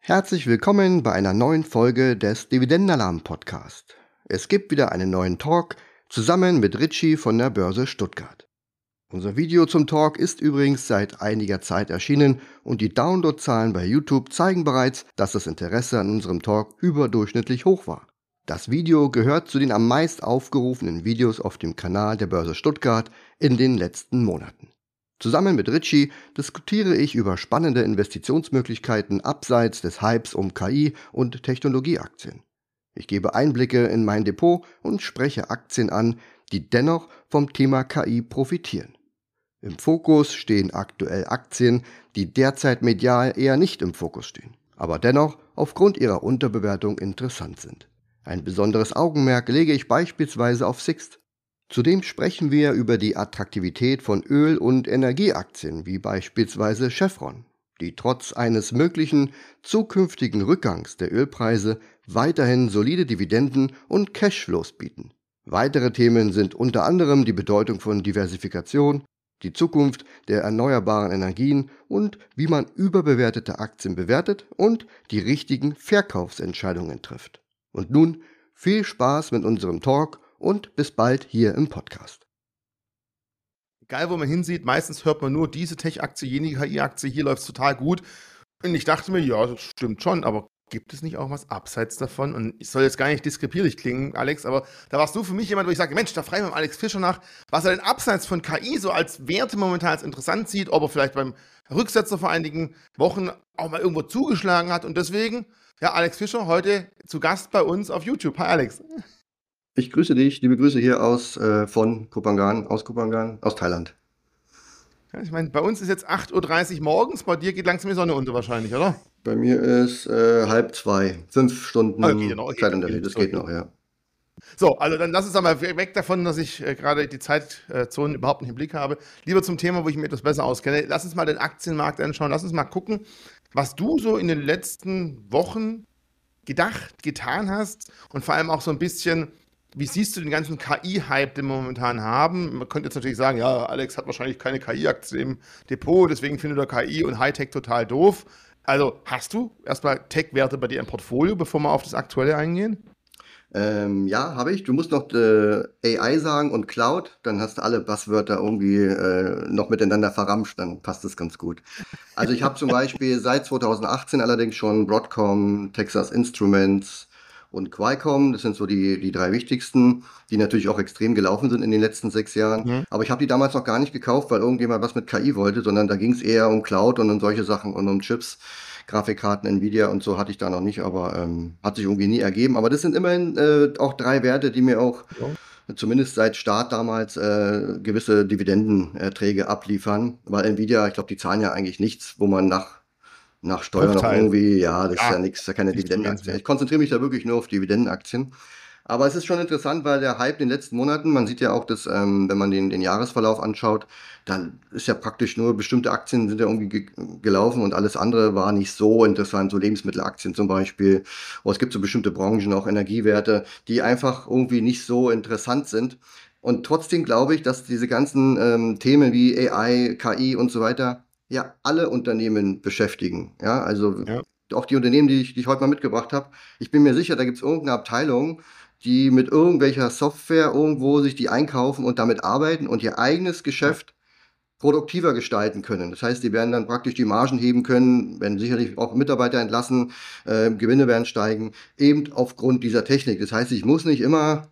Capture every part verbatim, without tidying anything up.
Herzlich willkommen bei einer neuen Folge des Dividendenalarm Podcast. Es gibt wieder einen neuen Talk zusammen mit Richie von der Börse Stuttgart. Unser Video zum Talk ist übrigens seit einiger Zeit erschienen und die Downloadzahlen bei YouTube zeigen bereits, dass das Interesse an unserem Talk überdurchschnittlich hoch war. Das Video gehört zu den am meist aufgerufenen Videos auf dem Kanal der Börse Stuttgart in den letzten Monaten. Zusammen mit Richie diskutiere ich über spannende Investitionsmöglichkeiten abseits des Hypes um K I und Technologieaktien. Ich gebe Einblicke in mein Depot und spreche Aktien an, die dennoch vom Thema K I profitieren. Im Fokus stehen aktuell Aktien, die derzeit medial eher nicht im Fokus stehen, aber dennoch aufgrund ihrer Unterbewertung interessant sind. Ein besonderes Augenmerk lege ich beispielsweise auf Sixt. Zudem sprechen wir über die Attraktivität von Öl- und Energieaktien wie beispielsweise Chevron, die trotz eines möglichen zukünftigen Rückgangs der Ölpreise weiterhin solide Dividenden und Cashflows bieten. Weitere Themen sind unter anderem die Bedeutung von Diversifikation, die Zukunft der erneuerbaren Energien und wie man überbewertete Aktien bewertet und die richtigen Verkaufsentscheidungen trifft. Und nun viel Spaß mit unserem Talk und bis bald hier im Podcast. Egal, wo man hinsieht, meistens hört man nur diese Tech-Aktie, jene K I-Aktie, hier läuft es total gut. Und ich dachte mir, ja, das stimmt schon, aber gibt es nicht auch was abseits davon? Und ich soll jetzt gar nicht diskriminierlich klingen, Alex, aber da warst du für mich jemand, wo ich sage, Mensch, da frage ich mal Alex Fischer nach, was er denn abseits von K I so als Werte momentan als interessant sieht, ob er vielleicht beim Rücksetzer vor einigen Wochen auch mal irgendwo zugeschlagen hat. Und deswegen, ja, Alex Fischer, heute zu Gast bei uns auf YouTube. Hi, Alex. Ich grüße dich, liebe Grüße hier aus äh, von Koh Phangan, aus Koh Phangan, aus Thailand. Ja, ich meine, bei uns ist jetzt acht Uhr dreißig morgens, bei dir geht langsam die Sonne unter wahrscheinlich, oder? Bei mir ist äh, halb zwei, fünf Stunden Ah, geht noch, Zeitunterschied, das geht noch, ja. So, also dann lass uns einmal weg davon, dass ich äh, gerade die Zeitzonen überhaupt nicht im Blick habe. Lieber zum Thema, wo ich mich etwas besser auskenne. Lass uns mal den Aktienmarkt anschauen, lass uns mal gucken, was du so in den letzten Wochen gedacht, getan hast und vor allem auch so ein bisschen, wie siehst du den ganzen K I-Hype, den wir momentan haben? Man könnte jetzt natürlich sagen, ja, Alex hat wahrscheinlich keine K I-Aktie im Depot, deswegen findet er K I und Hightech total doof. Also hast du erstmal Tech-Werte bei dir im Portfolio, bevor wir auf das Aktuelle eingehen? Ähm, ja, habe ich. Du musst noch äh, A I sagen und Cloud, dann hast du alle Buzzwörter irgendwie äh, noch miteinander verramscht, dann passt es ganz gut. Also ich habe zum Beispiel seit zweitausendachtzehn allerdings schon Broadcom, Texas Instruments und Qualcomm, das sind so die, die drei wichtigsten, die natürlich auch extrem gelaufen sind in den letzten sechs Jahren. Mhm. Aber ich habe die damals noch gar nicht gekauft, weil irgendjemand was mit K I wollte, sondern da ging es eher um Cloud und um solche Sachen und um Chips. Grafikkarten, Nvidia und so hatte ich da noch nicht, aber ähm, hat sich irgendwie nie ergeben. Aber das sind immerhin äh, auch drei Werte, die mir auch ja. zumindest seit Start damals äh, gewisse Dividendenerträge abliefern. Weil Nvidia, ich glaube, die zahlen ja eigentlich nichts, wo man nach, nach Steuern noch irgendwie, ja, das ja, ist ja nichts, ja keine Dividendenaktien. Ich konzentriere mich da wirklich nur auf Dividendenaktien. Aber es ist schon interessant, weil der Hype in den letzten Monaten, man sieht ja auch, dass, ähm, wenn man den, den Jahresverlauf anschaut, dann ist ja praktisch nur bestimmte Aktien sind ja irgendwie ge gelaufen und alles andere war nicht so interessant, so Lebensmittelaktien zum Beispiel. Oder es gibt so bestimmte Branchen, auch Energiewerte, die einfach irgendwie nicht so interessant sind. Und trotzdem glaube ich, dass diese ganzen ähm, Themen wie A I, K I und so weiter ja alle Unternehmen beschäftigen. Ja, also ja. auch die Unternehmen, die ich, die ich heute mal mitgebracht habe. Ich bin mir sicher, da gibt es irgendeine Abteilung, die mit irgendwelcher Software irgendwo sich die einkaufen und damit arbeiten und ihr eigenes Geschäft produktiver gestalten können. Das heißt, die werden dann praktisch die Margen heben können, werden sicherlich auch Mitarbeiter entlassen, äh, Gewinne werden steigen, eben aufgrund dieser Technik. Das heißt, ich muss nicht immer,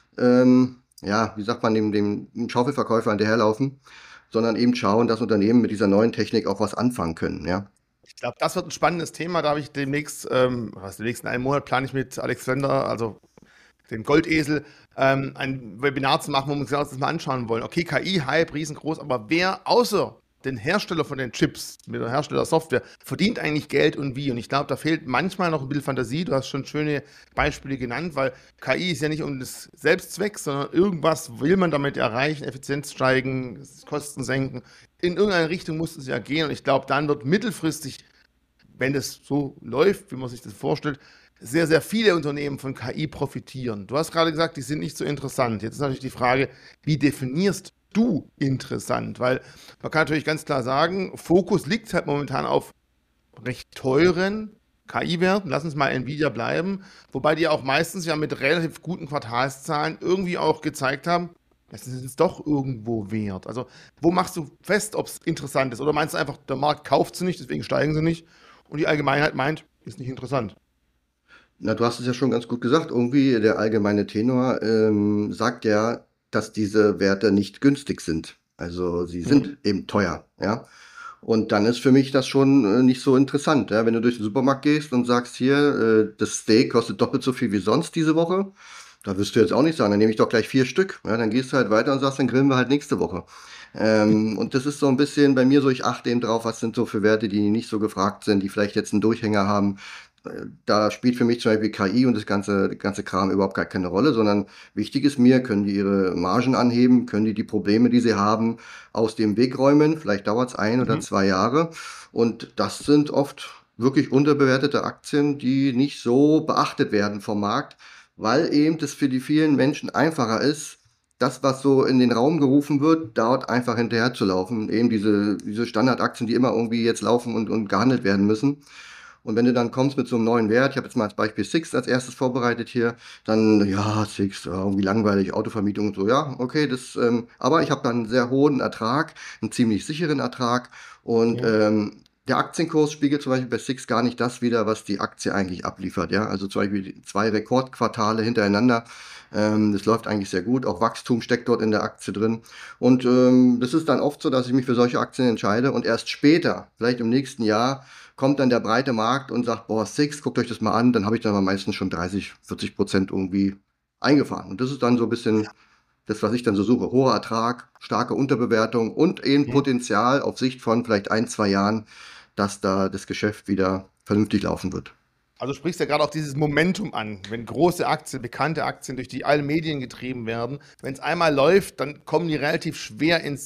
ähm, ja, wie sagt man, dem, dem Schaufelverkäufer hinterherlaufen, sondern eben schauen, dass Unternehmen mit dieser neuen Technik auch was anfangen können, ja. Ich glaube, das wird ein spannendes Thema. Da habe ich demnächst, ähm, was, den nächsten einen Monat plane ich mit Alexander, also dem Goldesel, ähm, ein Webinar zu machen, wo wir uns das mal anschauen wollen. Okay, K I-Hype, riesengroß, aber wer außer den Hersteller von den Chips, mit der Herstellersoftware, verdient eigentlich Geld und wie? Und ich glaube, da fehlt manchmal noch ein bisschen Fantasie. Du hast schon schöne Beispiele genannt, weil K I ist ja nicht um des Selbstzwecks, sondern irgendwas will man damit erreichen, Effizienz steigen, Kosten senken. In irgendeine Richtung muss es ja gehen. Und ich glaube, dann wird mittelfristig, wenn es so läuft, wie man sich das vorstellt, sehr, sehr viele Unternehmen von K I profitieren. Du hast gerade gesagt, die sind nicht so interessant. Jetzt ist natürlich die Frage, wie definierst du interessant? Weil man kann natürlich ganz klar sagen, Fokus liegt halt momentan auf recht teuren K I-Werten, lass uns mal Nvidia bleiben, wobei die auch meistens ja mit relativ guten Quartalszahlen irgendwie auch gezeigt haben, das ist es doch irgendwo wert. Also, wo machst du fest, ob es interessant ist? Oder meinst du einfach, der Markt kauft sie nicht, deswegen steigen sie nicht und die Allgemeinheit meint, ist nicht interessant? Na, du hast es ja schon ganz gut gesagt. Irgendwie der allgemeine Tenor ähm, sagt ja, dass diese Werte nicht günstig sind. Also sie Mhm. sind eben teuer, ja. Und dann ist für mich das schon äh, nicht so interessant, ja. Wenn du durch den Supermarkt gehst und sagst, hier, äh, das Steak kostet doppelt so viel wie sonst diese Woche, da wirst du jetzt auch nicht sagen, dann nehme ich doch gleich vier Stück. Ja, dann gehst du halt weiter und sagst, dann grillen wir halt nächste Woche. Ähm, und das ist so ein bisschen bei mir so, ich achte eben drauf, was sind so für Werte, die nicht so gefragt sind, die vielleicht jetzt einen Durchhänger haben. Äh, Da spielt für mich zum Beispiel K I und das ganze, das ganze Kram überhaupt gar keine Rolle, sondern wichtig ist mir, können die ihre Margen anheben, können die die Probleme, die sie haben, aus dem Weg räumen. Vielleicht dauert es ein oder Mhm. zwei Jahre. Und das sind oft wirklich unterbewertete Aktien, die nicht so beachtet werden vom Markt, weil eben das für die vielen Menschen einfacher ist, das, was so in den Raum gerufen wird, dort einfach hinterher zu laufen. Eben diese, diese Standardaktien, die immer irgendwie jetzt laufen und, und gehandelt werden müssen. Und wenn du dann kommst mit so einem neuen Wert, ich habe jetzt mal als Beispiel Sixt als erstes vorbereitet hier, dann, ja, Sixt, ja, irgendwie langweilig, Autovermietung und so, ja, okay, das, ähm, aber ich habe dann einen sehr hohen Ertrag, einen ziemlich sicheren Ertrag und Ja. ähm, der Aktienkurs spiegelt zum Beispiel bei Sixt gar nicht das wider, was die Aktie eigentlich abliefert, ja, also zum Beispiel die zwei Rekordquartale hintereinander, ähm, das läuft eigentlich sehr gut, auch Wachstum steckt dort in der Aktie drin und ähm, das ist dann oft so, dass ich mich für solche Aktien entscheide und erst später, vielleicht im nächsten Jahr, kommt dann der breite Markt und sagt, boah, Six, guckt euch das mal an, dann habe ich dann aber meistens schon dreißig, vierzig Prozent irgendwie eingefahren. Und das ist dann so ein bisschen das, was ich dann so suche. Hoher Ertrag, starke Unterbewertung und eben Mhm. Potenzial auf Sicht von vielleicht ein, zwei Jahren, dass da das Geschäft wieder vernünftig laufen wird. Also sprichst ja gerade auch dieses Momentum an. Wenn große Aktien, bekannte Aktien durch die allen Medien getrieben werden, wenn es einmal läuft, dann kommen die relativ schwer ins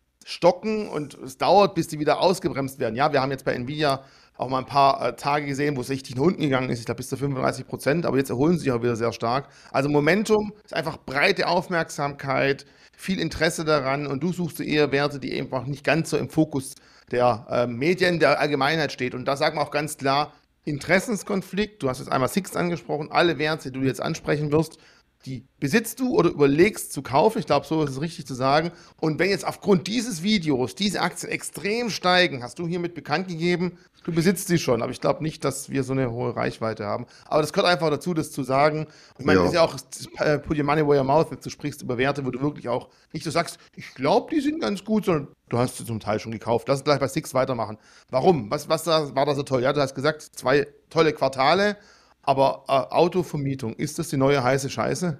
Stocken und es dauert, bis die wieder ausgebremst werden. Ja, wir haben jetzt bei Nvidia auch mal ein paar äh, Tage gesehen, wo es richtig nach unten gegangen ist. Ich glaube bis zu fünfunddreißig Prozent, aber jetzt erholen sie sich auch wieder sehr stark. Also Momentum ist einfach breite Aufmerksamkeit, viel Interesse daran und du suchst eher Werte, die einfach nicht ganz so im Fokus der äh, Medien, der Allgemeinheit steht. Und da sagen wir auch ganz klar, Interessenskonflikt, du hast jetzt einmal Sixt angesprochen, alle Werte, die du jetzt ansprechen wirst, die besitzt du oder überlegst zu kaufen. Ich glaube, so ist es richtig zu sagen. Und wenn jetzt aufgrund dieses Videos diese Aktien extrem steigen, hast du hiermit bekannt gegeben, du besitzt sie schon. Aber ich glaube nicht, dass wir so eine hohe Reichweite haben. Aber das gehört einfach dazu, das zu sagen. Ich meine, es ist Ja. ja auch äh, put your money where your mouth, wenn du sprichst über Werte, wo du wirklich auch nicht so sagst, ich glaube, die sind ganz gut, sondern du hast sie zum Teil schon gekauft. Lass uns gleich bei Six weitermachen. Warum? Was, was da, war da so toll? Ja, du hast gesagt, zwei tolle Quartale. Aber äh, Autovermietung, ist das die neue heiße Scheiße?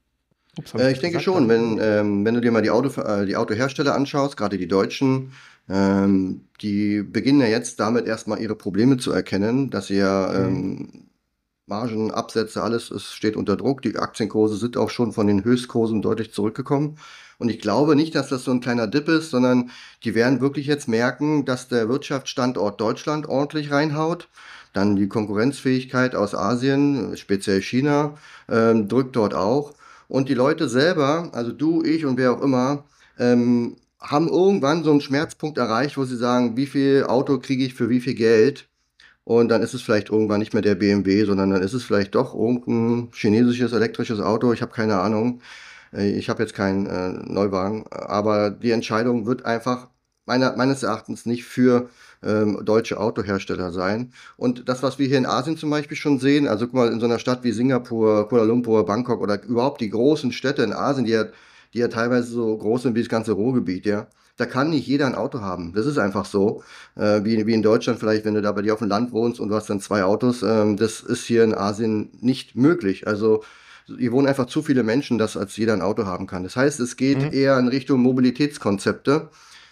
Ups, habe ich Äh, ich das denke gesagt? schon, wenn, Autovermietung? ähm, wenn du dir mal die, Auto, äh, die Autohersteller anschaust, gerade die deutschen, ähm, die beginnen ja jetzt damit erstmal ihre Probleme zu erkennen, dass sie ja Mhm. ähm, Margen, Absätze, alles, es steht unter Druck. Die Aktienkurse sind auch schon von den Höchstkursen deutlich zurückgekommen. Und ich glaube nicht, dass das so ein kleiner Dip ist, sondern die werden wirklich jetzt merken, dass der Wirtschaftsstandort Deutschland ordentlich reinhaut. Dann die Konkurrenzfähigkeit aus Asien, speziell China, ähm, drückt dort auch. Und die Leute selber, also du, ich und wer auch immer, ähm, haben irgendwann so einen Schmerzpunkt erreicht, wo sie sagen, wie viel Auto kriege ich für wie viel Geld? Und dann ist es vielleicht irgendwann nicht mehr der B M W, sondern dann ist es vielleicht doch irgendein chinesisches elektrisches Auto. Ich habe keine Ahnung. Äh, Ich habe jetzt keinen äh, Neuwagen. Aber die Entscheidung wird einfach meiner, meines Erachtens nicht für ähm, deutsche Autohersteller sein. Und das, was wir hier in Asien zum Beispiel schon sehen, also guck mal, in so einer Stadt wie Singapur, Kuala Lumpur, Bangkok oder überhaupt die großen Städte in Asien, die ja, die ja teilweise so groß sind wie das ganze Ruhrgebiet, ja. Da kann nicht jeder ein Auto haben. Das ist einfach so. Äh, wie, wie in Deutschland vielleicht, wenn du da bei dir auf dem Land wohnst und du hast dann zwei Autos. Ähm, das ist hier in Asien nicht möglich. Also hier wohnen einfach zu viele Menschen, dass als jeder ein Auto haben kann. Das heißt, es geht Mhm. eher in Richtung Mobilitätskonzepte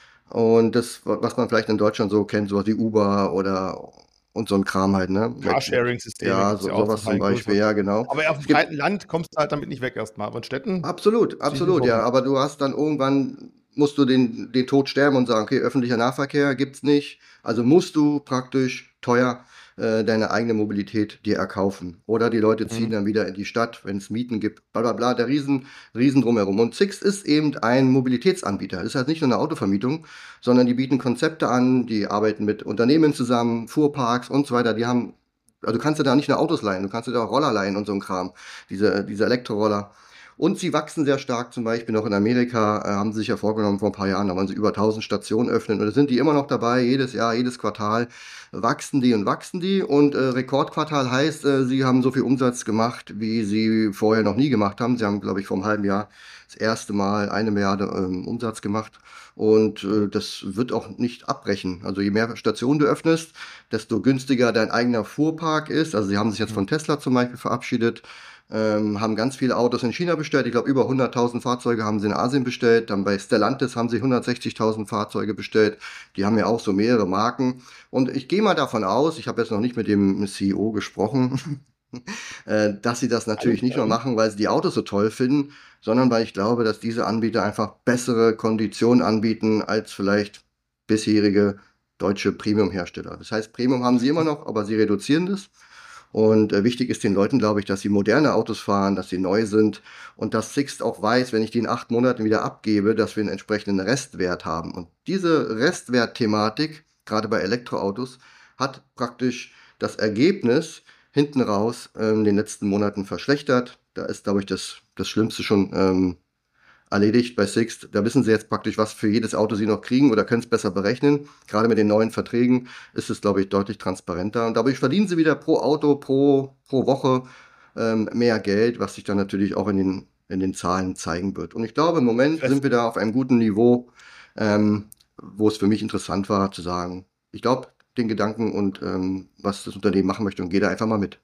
und das, was man vielleicht in Deutschland so kennt, sowas wie Uber oder und so ein Kram halt, ne? Mit, mit, Carsharing-Systeme ja, gibt es so, ja auch sowas zum zum Teil in Beispiel, größeren ja, Städten. genau. Aber auf dem Es gibt breiten Land kommst du halt damit nicht weg erstmal. Aber in Städten absolut, sehe ich das absolut, auch ja. so. Aber du hast dann irgendwann, musst du den, den Tod sterben und sagen, okay, öffentlicher Nahverkehr gibt's nicht. Also musst du praktisch teuer äh, deine eigene Mobilität dir erkaufen. Oder die Leute ziehen Mhm. dann wieder in die Stadt, wenn es Mieten gibt, bla bla bla, der Riesen, Riesen drumherum. Und Sixt ist eben ein Mobilitätsanbieter. Das ist halt nicht nur eine Autovermietung, sondern die bieten Konzepte an, die arbeiten mit Unternehmen zusammen, Fuhrparks und so weiter. Die haben Also du kannst dir da nicht nur Autos leihen, du kannst dir da auch Roller leihen und so ein Kram, diese, diese Elektroroller. Und sie wachsen sehr stark, zum Beispiel noch in Amerika, äh, haben sie sich ja vorgenommen vor ein paar Jahren, da wollen sie über tausend Stationen öffnen und da sind die immer noch dabei, jedes Jahr, jedes Quartal wachsen die und wachsen die und äh, Rekordquartal heißt, äh, sie haben so viel Umsatz gemacht, wie sie vorher noch nie gemacht haben. Sie haben, glaube ich, vor einem halben Jahr das erste Mal eine Milliarde ähm, Umsatz gemacht und äh, das wird auch nicht abbrechen. Also je mehr Stationen du öffnest, desto günstiger dein eigener Fuhrpark ist. Also sie haben sich jetzt von Tesla zum Beispiel verabschiedet, ähm, haben ganz viele Autos in China bestellt. Ich glaube, über hunderttausend Fahrzeuge haben sie in Asien bestellt. Dann bei Stellantis haben sie hundertsechzigtausend Fahrzeuge bestellt. Die haben ja auch so mehrere Marken. Und ich gehe mal davon aus, ich habe jetzt noch nicht mit dem C E O gesprochen, äh, dass sie das natürlich nicht nur machen, weil sie die Autos so toll finden, sondern weil ich glaube, dass diese Anbieter einfach bessere Konditionen anbieten als vielleicht bisherige deutsche Premium-Hersteller. Das heißt, Premium haben sie immer noch, aber sie reduzieren das. Und äh, wichtig ist den Leuten, glaube ich, dass sie moderne Autos fahren, dass sie neu sind und dass Sixt auch weiß, wenn ich die in acht Monaten wieder abgebe, dass wir einen entsprechenden Restwert haben. Und diese Restwert-Thematik, gerade bei Elektroautos, hat praktisch das Ergebnis hinten raus äh, in den letzten Monaten verschlechtert. Da ist, glaube ich, das, das Schlimmste schon ähm, erledigt bei Sixt. Da wissen sie jetzt praktisch, was für jedes Auto sie noch kriegen oder können es besser berechnen. Gerade mit den neuen Verträgen ist es, glaube ich, deutlich transparenter. Und dadurch verdienen sie wieder pro Auto, pro, pro Woche ähm, mehr Geld, was sich dann natürlich auch in den, in den Zahlen zeigen wird. Und ich glaube, im Moment sind wir da auf einem guten Niveau, ähm, wo es für mich interessant war zu sagen, ich glaube, den Gedanken und ähm, was das Unternehmen machen möchte und gehe da einfach mal mit.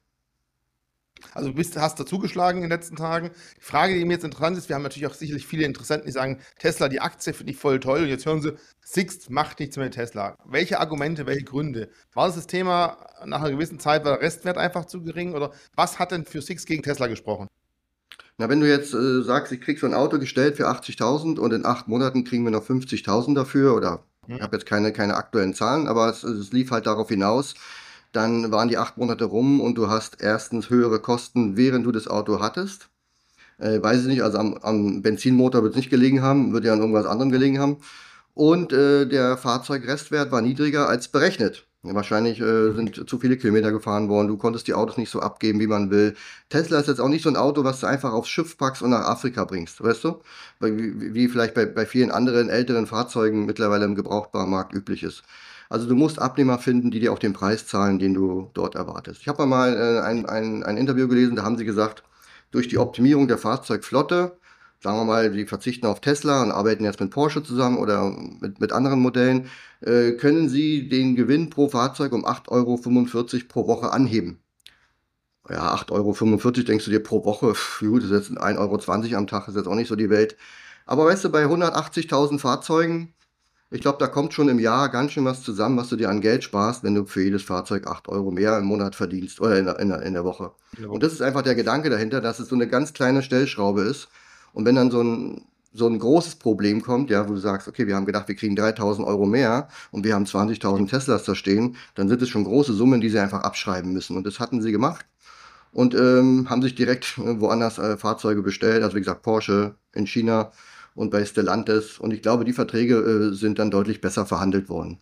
Also du bist, hast dazugeschlagen in den letzten Tagen. Die Frage, die mir jetzt interessant ist, wir haben natürlich auch sicherlich viele Interessenten, die sagen, Tesla, die Aktie finde ich voll toll. Und jetzt hören sie, Sixt macht nichts mehr mit Tesla. Welche Argumente, welche Gründe? War das das Thema, nach einer gewissen Zeit war der Restwert einfach zu gering? Oder was hat denn für Sixt gegen Tesla gesprochen? Na, wenn du jetzt äh, sagst, ich krieg so ein Auto gestellt für achtzigtausend und in acht Monaten kriegen wir noch fünfzigtausend dafür oder ich Hm. habe jetzt keine, keine aktuellen Zahlen, aber es, es lief halt darauf hinaus, dann waren die acht Monate rum und du hast erstens höhere Kosten, während du das Auto hattest. Äh, weiß ich nicht, also am, am Benzinmotor wird es nicht gelegen haben, wird ja an irgendwas anderem gelegen haben. Und äh, der Fahrzeugrestwert war niedriger als berechnet. Ja, wahrscheinlich äh, sind zu viele Kilometer gefahren worden. Du konntest die Autos nicht so abgeben, wie man will. Tesla ist jetzt auch nicht so ein Auto, was du einfach aufs Schiff packst und nach Afrika bringst, weißt du? Wie, wie vielleicht bei, bei vielen anderen älteren Fahrzeugen mittlerweile im Gebrauchtwarenmarkt üblich ist. Also du musst Abnehmer finden, die dir auch den Preis zahlen, den du dort erwartest. Ich habe mal äh, ein, ein, ein Interview gelesen, da haben sie gesagt, durch die Optimierung der Fahrzeugflotte, sagen wir mal, die verzichten auf Tesla und arbeiten jetzt mit Porsche zusammen oder mit, mit anderen Modellen, äh, können sie den Gewinn pro Fahrzeug um acht Euro fünfundvierzig pro Woche anheben. Ja, acht Euro fünfundvierzig denkst du dir pro Woche, pff, gut, das ist jetzt ein Euro zwanzig am Tag, ist jetzt auch nicht so die Welt. Aber weißt du, bei hundertachtzigtausend Fahrzeugen, ich glaube, da kommt schon im Jahr ganz schön was zusammen, was du dir an Geld sparst, wenn du für jedes Fahrzeug acht Euro mehr im Monat verdienst oder in der, in der, in der Woche. Und das ist einfach der Gedanke dahinter, dass es so eine ganz kleine Stellschraube ist. Und wenn dann so ein, so ein großes Problem kommt, ja, wo du sagst, okay, wir haben gedacht, wir kriegen dreitausend Euro mehr und wir haben zwanzigtausend Teslas da stehen, dann sind es schon große Summen, die sie einfach abschreiben müssen. Und das hatten sie gemacht und ähm, haben sich direkt äh, woanders äh, Fahrzeuge bestellt. Also wie gesagt, Porsche in China und bei Stellantis. Und ich glaube, die Verträge äh, sind dann deutlich besser verhandelt worden.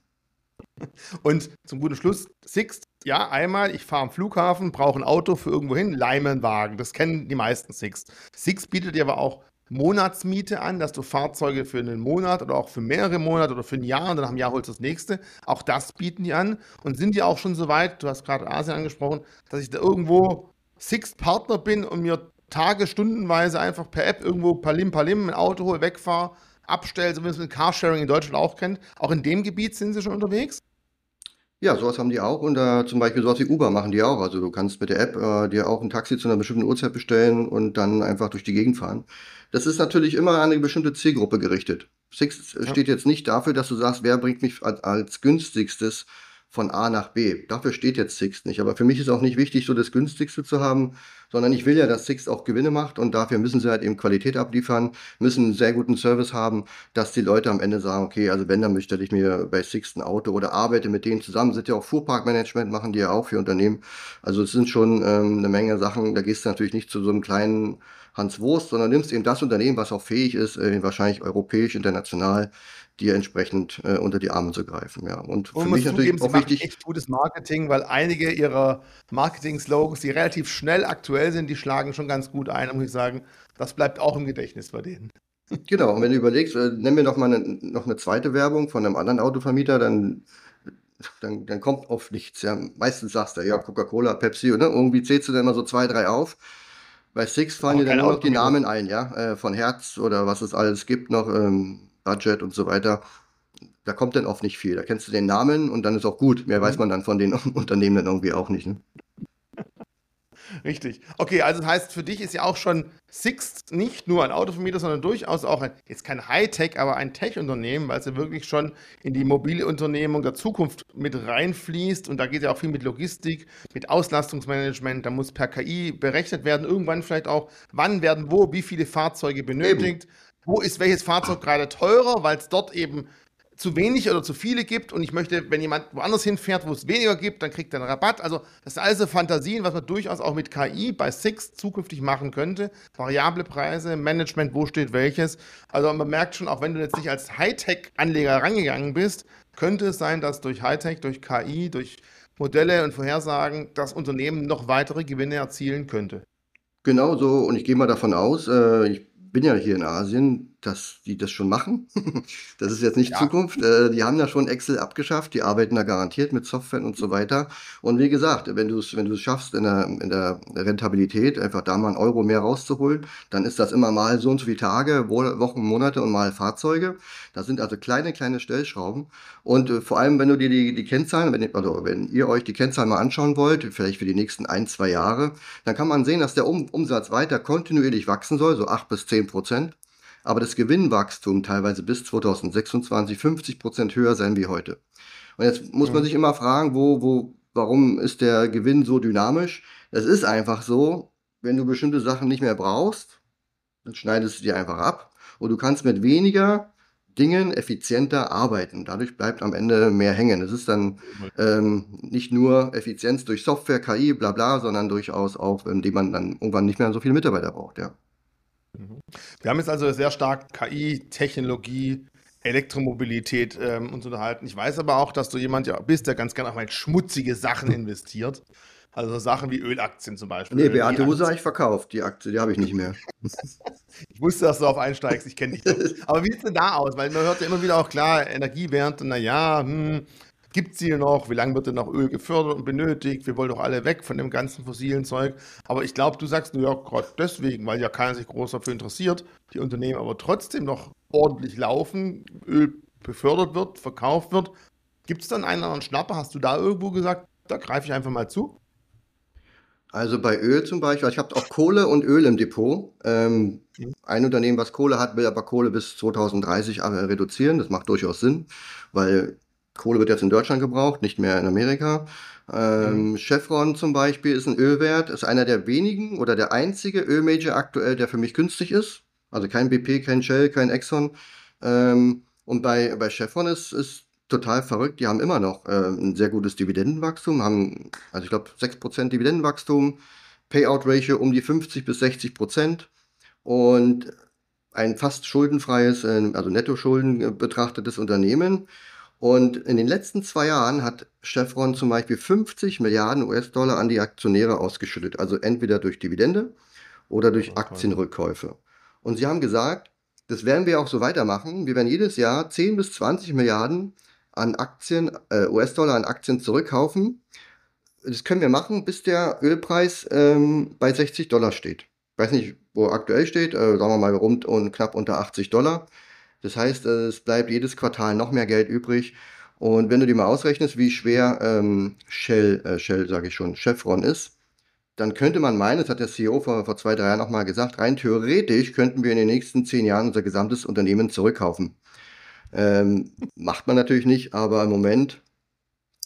Und zum guten Schluss, Sixt, ja, einmal, ich fahre am Flughafen, brauche ein Auto für irgendwo hin, leih mir einen Wagen. Das kennen die meisten Sixt. Sixt bietet dir aber auch Monatsmiete an, dass du Fahrzeuge für einen Monat oder auch für mehrere Monate oder für ein Jahr und dann nach einem Jahr holst du das nächste. Auch das bieten die an und sind die auch schon so weit, du hast gerade Asien angesprochen, dass ich da irgendwo Sixt-Partner bin und mir Tage, stundenweise einfach per App irgendwo palim palim ein Auto hole, wegfahre, abstelle, so wie man es mit Carsharing in Deutschland auch kennt. Auch in dem Gebiet sind sie schon unterwegs? Ja, sowas haben die auch und äh, zum Beispiel sowas wie Uber machen die auch. Also du kannst mit der App äh, dir auch ein Taxi zu einer bestimmten Uhrzeit bestellen und dann einfach durch die Gegend fahren. Das ist natürlich immer an eine bestimmte Zielgruppe gerichtet. Six Ja. steht jetzt nicht dafür, dass du sagst, wer bringt mich als, als günstigstes von A nach B. Dafür steht jetzt Six nicht. Aber für mich ist auch nicht wichtig, so das günstigste zu haben, sondern ich will ja, dass Sixt auch Gewinne macht und dafür müssen sie halt eben Qualität abliefern, müssen einen sehr guten Service haben, dass die Leute am Ende sagen, okay, also wenn, dann bestelle ich mir bei Sixt ein Auto oder arbeite mit denen zusammen, sind ja auch Fuhrparkmanagement, machen die ja auch für Unternehmen. Also es sind schon ähm, eine Menge Sachen, da gehst du natürlich nicht zu so einem kleinen Hans Wurst, sondern nimmst eben das Unternehmen, was auch fähig ist, äh, wahrscheinlich europäisch, international, dir entsprechend äh, unter die Arme zu greifen. Ja. Und Und für man mich muss natürlich zugeben, sie auch machen wichtig, echt gutes Marketing, weil einige ihrer Marketing-Slogans, die relativ schnell aktuell sind, die schlagen schon ganz gut ein. Da muss ich sagen, das bleibt auch im Gedächtnis bei denen. genau, und wenn du überlegst, äh, nenn mir noch mal eine, noch eine zweite Werbung von einem anderen Autovermieter, dann, dann, dann kommt oft nichts. Ja. Meistens sagst du, ja, Coca-Cola, Pepsi, oder? Irgendwie zählst du dann immer so zwei, drei auf. Bei Six fallen Aber dir dann kein nur noch die Autovermieter. Namen ein, ja, äh, von Herz oder was es alles gibt noch, ähm, Budget und so weiter. Da kommt dann oft nicht viel. Da kennst du den Namen und dann ist auch gut. Mehr weiß Mhm. man dann von den Unternehmen dann irgendwie auch nicht. Ne? Richtig. Okay, also das heißt, für dich ist ja auch schon Sixt nicht nur ein Autovermieter, sondern durchaus auch ein, jetzt kein Hightech, aber ein Tech-Unternehmen, weil es ja wirklich schon in die mobile Unternehmung der Zukunft mit reinfließt. Und da geht ja auch viel mit Logistik, mit Auslastungsmanagement. Da muss per K I berechnet werden, irgendwann vielleicht auch, wann werden wo, wie viele Fahrzeuge Eben. benötigt. Wo ist welches Fahrzeug gerade teurer, weil es dort eben zu wenig oder zu viele gibt und ich möchte, wenn jemand woanders hinfährt, wo es weniger gibt, dann kriegt er einen Rabatt. Also das sind alles so Fantasien, was man durchaus auch mit K I bei Sixt zukünftig machen könnte. Variable Preise, Management, wo steht welches. Also man merkt schon, auch wenn du jetzt nicht als Hightech-Anleger rangegangen bist, könnte es sein, dass durch Hightech, durch K I, durch Modelle und Vorhersagen das Unternehmen noch weitere Gewinne erzielen könnte. Genau so, und ich gehe mal davon aus, äh, ich bin ja hier in Asien, dass die das schon machen. Das ist jetzt nicht Ja, Zukunft. Äh, die haben ja schon Excel abgeschafft, die arbeiten da garantiert mit Software und so weiter. Und wie gesagt, wenn du es, wenn du es schaffst, in der, in der Rentabilität einfach da mal einen Euro mehr rauszuholen, dann ist das immer mal so und so viele Tage, Wo- Wochen, Monate und mal Fahrzeuge. Das sind also kleine, kleine Stellschrauben. Und äh, vor allem, wenn du dir die, die Kennzahlen, wenn, ihr- also wenn ihr euch die Kennzahlen mal anschauen wollt, vielleicht für die nächsten ein, zwei Jahre, dann kann man sehen, dass der um Umsatz weiter kontinuierlich wachsen soll, so acht bis zehn Prozent. Aber das Gewinnwachstum teilweise bis zweitausendsechsundzwanzig fünfzig Prozent höher sein wie heute. Und jetzt muss man mhm. sich immer fragen, wo, wo, warum ist der Gewinn so dynamisch? Es ist einfach so, wenn du bestimmte Sachen nicht mehr brauchst, dann schneidest du die einfach ab und du kannst mit weniger Dingen effizienter arbeiten. Dadurch bleibt am Ende mehr hängen. Es ist dann ähm, nicht nur Effizienz durch Software, K I, bla bla, sondern durchaus auch, indem man dann irgendwann nicht mehr so viele Mitarbeiter braucht, ja. Mhm. Wir haben jetzt also sehr stark K I, Technologie, Elektromobilität ähm, uns unterhalten. Ich weiß aber auch, dass du jemand ja bist, der ganz gerne auch mal in schmutzige Sachen investiert. Also Sachen wie Ölaktien zum Beispiel, Nee, Beate Huse habe Energieaktien. ich verkauft. Die Aktie, die habe ich nicht mehr. Ich wusste, dass du auf einsteigst, ich kenne dich doch. Aber wie sieht es denn da aus? Weil man hört ja immer wieder auch klar, Energiewerte, naja, hm, gibt es die noch? Wie lange wird denn noch Öl gefördert und benötigt? Wir wollen doch alle weg von dem ganzen fossilen Zeug. Aber ich glaube, du sagst nur ja, gerade deswegen, weil ja keiner sich groß dafür interessiert, die Unternehmen aber trotzdem noch ordentlich laufen, Öl befördert wird, verkauft wird. Gibt es dann einen oder anderen Schnapper? Hast du da irgendwo gesagt, da greife ich einfach mal zu? Also bei Öl zum Beispiel, ich habe auch Kohle und Öl im Depot. Ähm, Mhm. ein Unternehmen, was Kohle hat, will aber Kohle bis zweitausenddreißig äh, reduzieren. Das macht durchaus Sinn, weil Kohle wird jetzt in Deutschland gebraucht, nicht mehr in Amerika. Mhm. Ähm, Chevron zum Beispiel ist ein Ölwert, ist einer der wenigen oder der einzige Ölmajor aktuell, der für mich günstig ist. Also kein B P, kein Shell, kein Exxon. Ähm, und bei, bei Chevron ist, ist total verrückt. Die haben immer noch äh, ein sehr gutes Dividendenwachstum, haben, also ich glaube, sechs Prozent Dividendenwachstum, Payout-Ratio um die fünfzig bis sechzig Prozent und ein fast schuldenfreies, äh, also Netto-Schulden äh, betrachtetes Unternehmen. Und in den letzten zwei Jahren hat Chevron zum Beispiel fünfzig Milliarden U S-Dollar an die Aktionäre ausgeschüttet, also entweder durch Dividende oder durch Oh, toll. Aktienrückkäufe. Und sie haben gesagt, das werden wir auch so weitermachen. Wir werden jedes Jahr zehn bis zwanzig Milliarden an Aktien, äh, U S-Dollar an Aktien zurückkaufen. Das können wir machen, bis der Ölpreis ähm, bei sechzig Dollar steht. Ich weiß nicht, wo er aktuell steht, äh, sagen wir mal rund und knapp unter achtzig Dollar. Das heißt, äh, es bleibt jedes Quartal noch mehr Geld übrig. Und wenn du dir mal ausrechnest, wie schwer ähm, Shell, äh, Shell sage ich schon, Chevron ist, dann könnte man meinen, das hat der C E O vor, vor zwei, drei Jahren auch mal gesagt, rein theoretisch könnten wir in den nächsten zehn Jahren unser gesamtes Unternehmen zurückkaufen. Ähm, macht man natürlich nicht, aber im Moment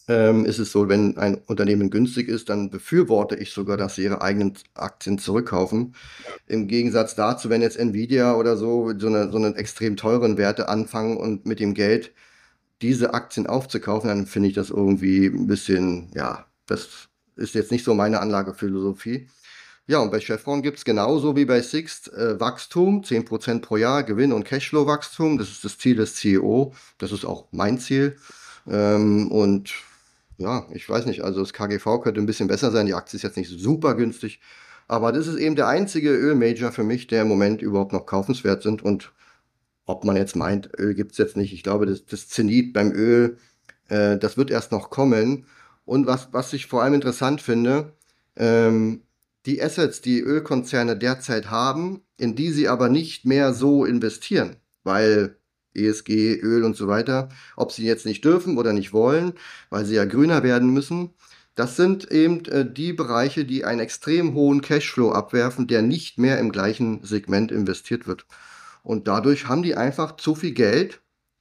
ähm, ist es so, wenn ein Unternehmen günstig ist, dann befürworte ich sogar, dass sie ihre eigenen Aktien zurückkaufen. Im Gegensatz dazu, wenn jetzt Nvidia oder so so eine, so eine extrem teuren Werte anfangen und mit dem Geld diese Aktien aufzukaufen, dann finde ich das irgendwie ein bisschen, ja, das ist jetzt nicht so meine Anlagephilosophie. Ja, und bei Chevron gibt es genauso wie bei Sixt äh, Wachstum, zehn Prozent pro Jahr, Gewinn- und Cashflow-Wachstum. Das ist das Ziel des C E O. Das ist auch mein Ziel. Ähm, und ja, ich weiß nicht, also das K G V könnte ein bisschen besser sein. Die Aktie ist jetzt nicht super günstig. Aber das ist eben der einzige Ölmajor für mich, der im Moment überhaupt noch kaufenswert sind. Und ob man jetzt meint, Öl gibt es jetzt nicht. Ich glaube, das, das Zenit beim Öl, äh, das wird erst noch kommen. Und was, was ich vor allem interessant finde, ähm, die Assets, die Ölkonzerne derzeit haben, in die sie aber nicht mehr so investieren, weil E S G, Öl und so weiter, ob sie jetzt nicht dürfen oder nicht wollen, weil sie ja grüner werden müssen. Das sind eben äh, die Bereiche, die einen extrem hohen Cashflow abwerfen, der nicht mehr im gleichen Segment investiert wird. Und dadurch haben die einfach zu viel Geld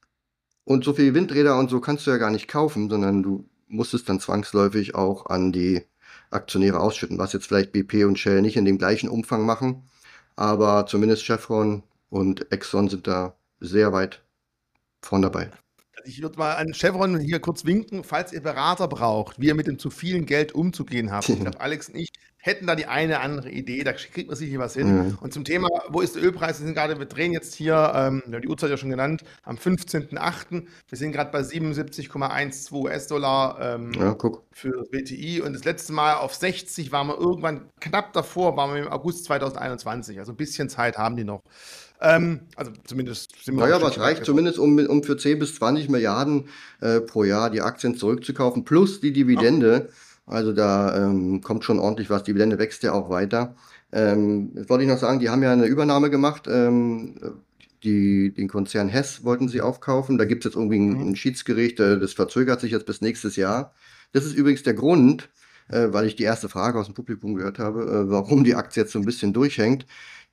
und so viele Windräder und so kannst du ja gar nicht kaufen, sondern du musst es dann zwangsläufig auch an die Aktionäre ausschütten, was jetzt vielleicht B P und Shell nicht in dem gleichen Umfang machen, aber zumindest Chevron und Exxon sind da sehr weit vorn dabei. Ich würde mal an Chevron hier kurz winken, falls ihr Berater braucht, wie ihr mit dem zu vielen Geld umzugehen habt. Ich glaube, Alex und ich hätten da die eine andere Idee, da kriegt man sicher was hin. Ja, Und zum Thema, wo ist der Ölpreis? Wir sind gerade, wir drehen jetzt hier, ähm, wir haben die Uhrzeit ja schon genannt, am fünfzehnten achten. Wir sind gerade bei siebenundsiebzig Komma zwölf U S-Dollar ähm, ja, guck. für W T I und das letzte Mal auf sechzig waren wir irgendwann knapp davor, waren wir im August zweitausendeinundzwanzig. Also ein bisschen Zeit haben die noch. Ähm, also zumindest sind wir noch ein Naja, aber es Stückchen weit reicht gekommen. zumindest, um, um für zehn bis zwanzig Milliarden äh, pro Jahr die Aktien zurückzukaufen, plus die Ja. Dividende. Also da ähm, kommt schon ordentlich was. Die Dividende wächst ja auch weiter. Ähm, jetzt wollte ich noch sagen, die haben ja eine Übernahme gemacht. Ähm, die, den Konzern Hess wollten sie aufkaufen. Da gibt es jetzt irgendwie ein, Mhm. ein Schiedsgericht, äh, das verzögert sich jetzt bis nächstes Jahr. Das ist übrigens der Grund, äh, weil ich die erste Frage aus dem Publikum gehört habe, äh, warum die Aktie jetzt so ein bisschen durchhängt.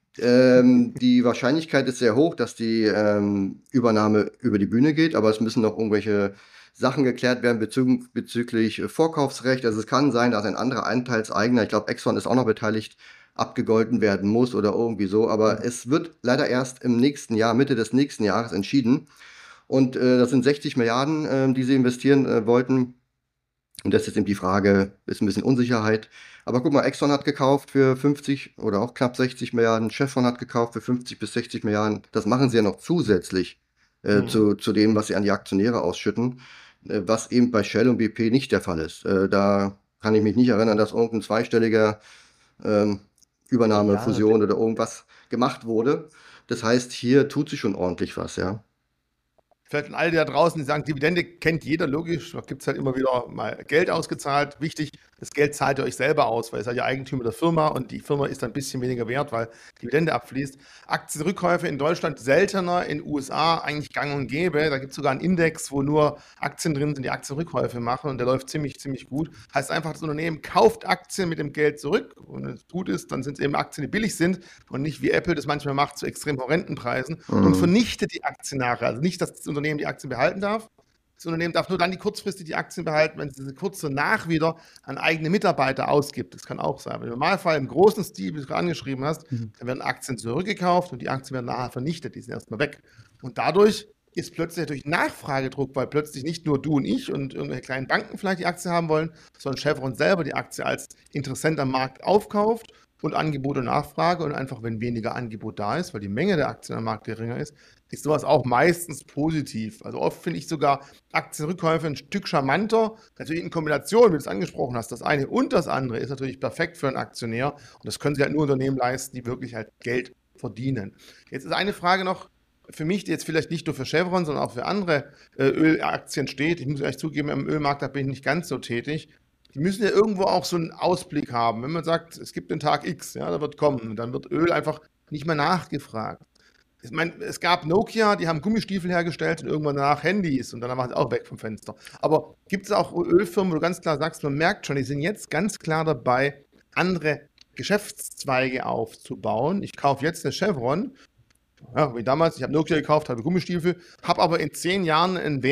Ähm, die Wahrscheinlichkeit ist sehr hoch, dass die ähm, Übernahme über die Bühne geht, aber es müssen noch irgendwelche Sachen geklärt werden bezü bezüglich äh, Vorkaufsrecht. Also es kann sein, dass ein anderer Anteilseigner, ich glaube Exxon ist auch noch beteiligt, abgegolten werden muss oder irgendwie so. Aber es wird leider erst im nächsten Jahr, Mitte des nächsten Jahres entschieden. Und äh, das sind sechzig Milliarden, äh, die sie investieren äh, wollten. Und das ist eben die Frage, ist ein bisschen Unsicherheit. Aber guck mal, Exxon hat gekauft für fünfzig oder auch knapp sechzig Milliarden. Chevron hat gekauft für fünfzig bis sechzig Milliarden. Das machen sie ja noch zusätzlich äh, Mhm. zu, zu dem, was sie an die Aktionäre ausschütten, äh, was eben bei Shell und B P nicht der Fall ist. Äh, da kann ich mich nicht erinnern, dass irgendein zweistelliger ähm, Übernahme, Ja, Fusion oder irgendwas gemacht wurde. Das heißt, hier tut sich schon ordentlich was, ja. vielleicht an alle da draußen, die sagen, Dividende kennt jeder, logisch. Da gibt es halt immer wieder mal Geld ausgezahlt. Wichtig, das Geld zahlt ihr euch selber aus, weil ihr seid ja Eigentümer der Firma und die Firma ist dann ein bisschen weniger wert, weil Dividende abfließt. Aktienrückkäufe in Deutschland seltener, in den U S A eigentlich gang und gäbe. Da gibt es sogar einen Index, wo nur Aktien drin sind, die Aktienrückkäufe machen und der läuft ziemlich, ziemlich gut. Heißt einfach, das Unternehmen kauft Aktien mit dem Geld zurück und wenn es gut ist, dann sind es eben Aktien, die billig sind und nicht wie Apple das manchmal macht zu extrem horrenden Preisen und Mhm. vernichtet die Aktien nachher. Also nicht, dass das Unternehmen die Aktien behalten darf. Das Unternehmen darf nur dann die kurzfristig die Aktien behalten, wenn es diese kurz danach wieder an eigene Mitarbeiter ausgibt. Das kann auch sein. Aber im Normalfall im großen Stil, wie du gerade angeschrieben hast, Mhm. dann werden Aktien zurückgekauft und die Aktien werden nachher vernichtet. Die sind erstmal weg. Und dadurch ist plötzlich durch Nachfragedruck, weil plötzlich nicht nur du und ich und irgendwelche kleinen Banken vielleicht die Aktie haben wollen, sondern Chevron selber die Aktie als Interessent am Markt aufkauft und Angebot und Nachfrage und einfach, wenn weniger Angebot da ist, weil die Menge der Aktien am Markt geringer ist, ist sowas auch meistens positiv. Also oft finde ich sogar Aktienrückkäufe ein Stück charmanter. Natürlich in Kombination, wie du es angesprochen hast, das eine und das andere ist natürlich perfekt für einen Aktionär und das können sich halt nur Unternehmen leisten, die wirklich halt Geld verdienen. Jetzt ist eine Frage noch für mich, die jetzt vielleicht nicht nur für Chevron, sondern auch für andere äh, Ölaktien steht. Ich muss ehrlich zugeben, im Ölmarkt, da bin ich nicht ganz so tätig. Die müssen ja irgendwo auch so einen Ausblick haben. Wenn man sagt, es gibt den Tag X, ja, da wird kommen, und dann wird Öl einfach nicht mehr nachgefragt. Ich meine, es gab Nokia, die haben Gummistiefel hergestellt und irgendwann danach Handys und dann waren sie auch weg vom Fenster. Aber gibt es auch Ölfirmen, wo du ganz klar sagst, man merkt schon, die sind jetzt ganz klar dabei, andere Geschäftszweige aufzubauen. Ich kaufe jetzt eine Chevron, ja, wie damals, ich habe Nokia gekauft, habe Gummistiefel, habe aber in zehn Jahren einen Wert,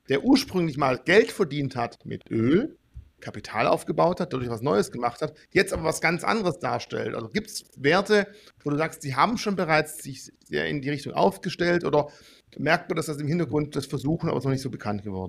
der ursprünglich mal Geld verdient hat mit Öl, Kapital aufgebaut hat, dadurch was Neues gemacht hat, jetzt aber was ganz anderes darstellt. Also gibt es Werte, wo du sagst, die haben schon bereits sich sehr in die Richtung aufgestellt oder merkt man, dass das im Hintergrund das versuchen, aber es ist noch nicht so bekannt geworden?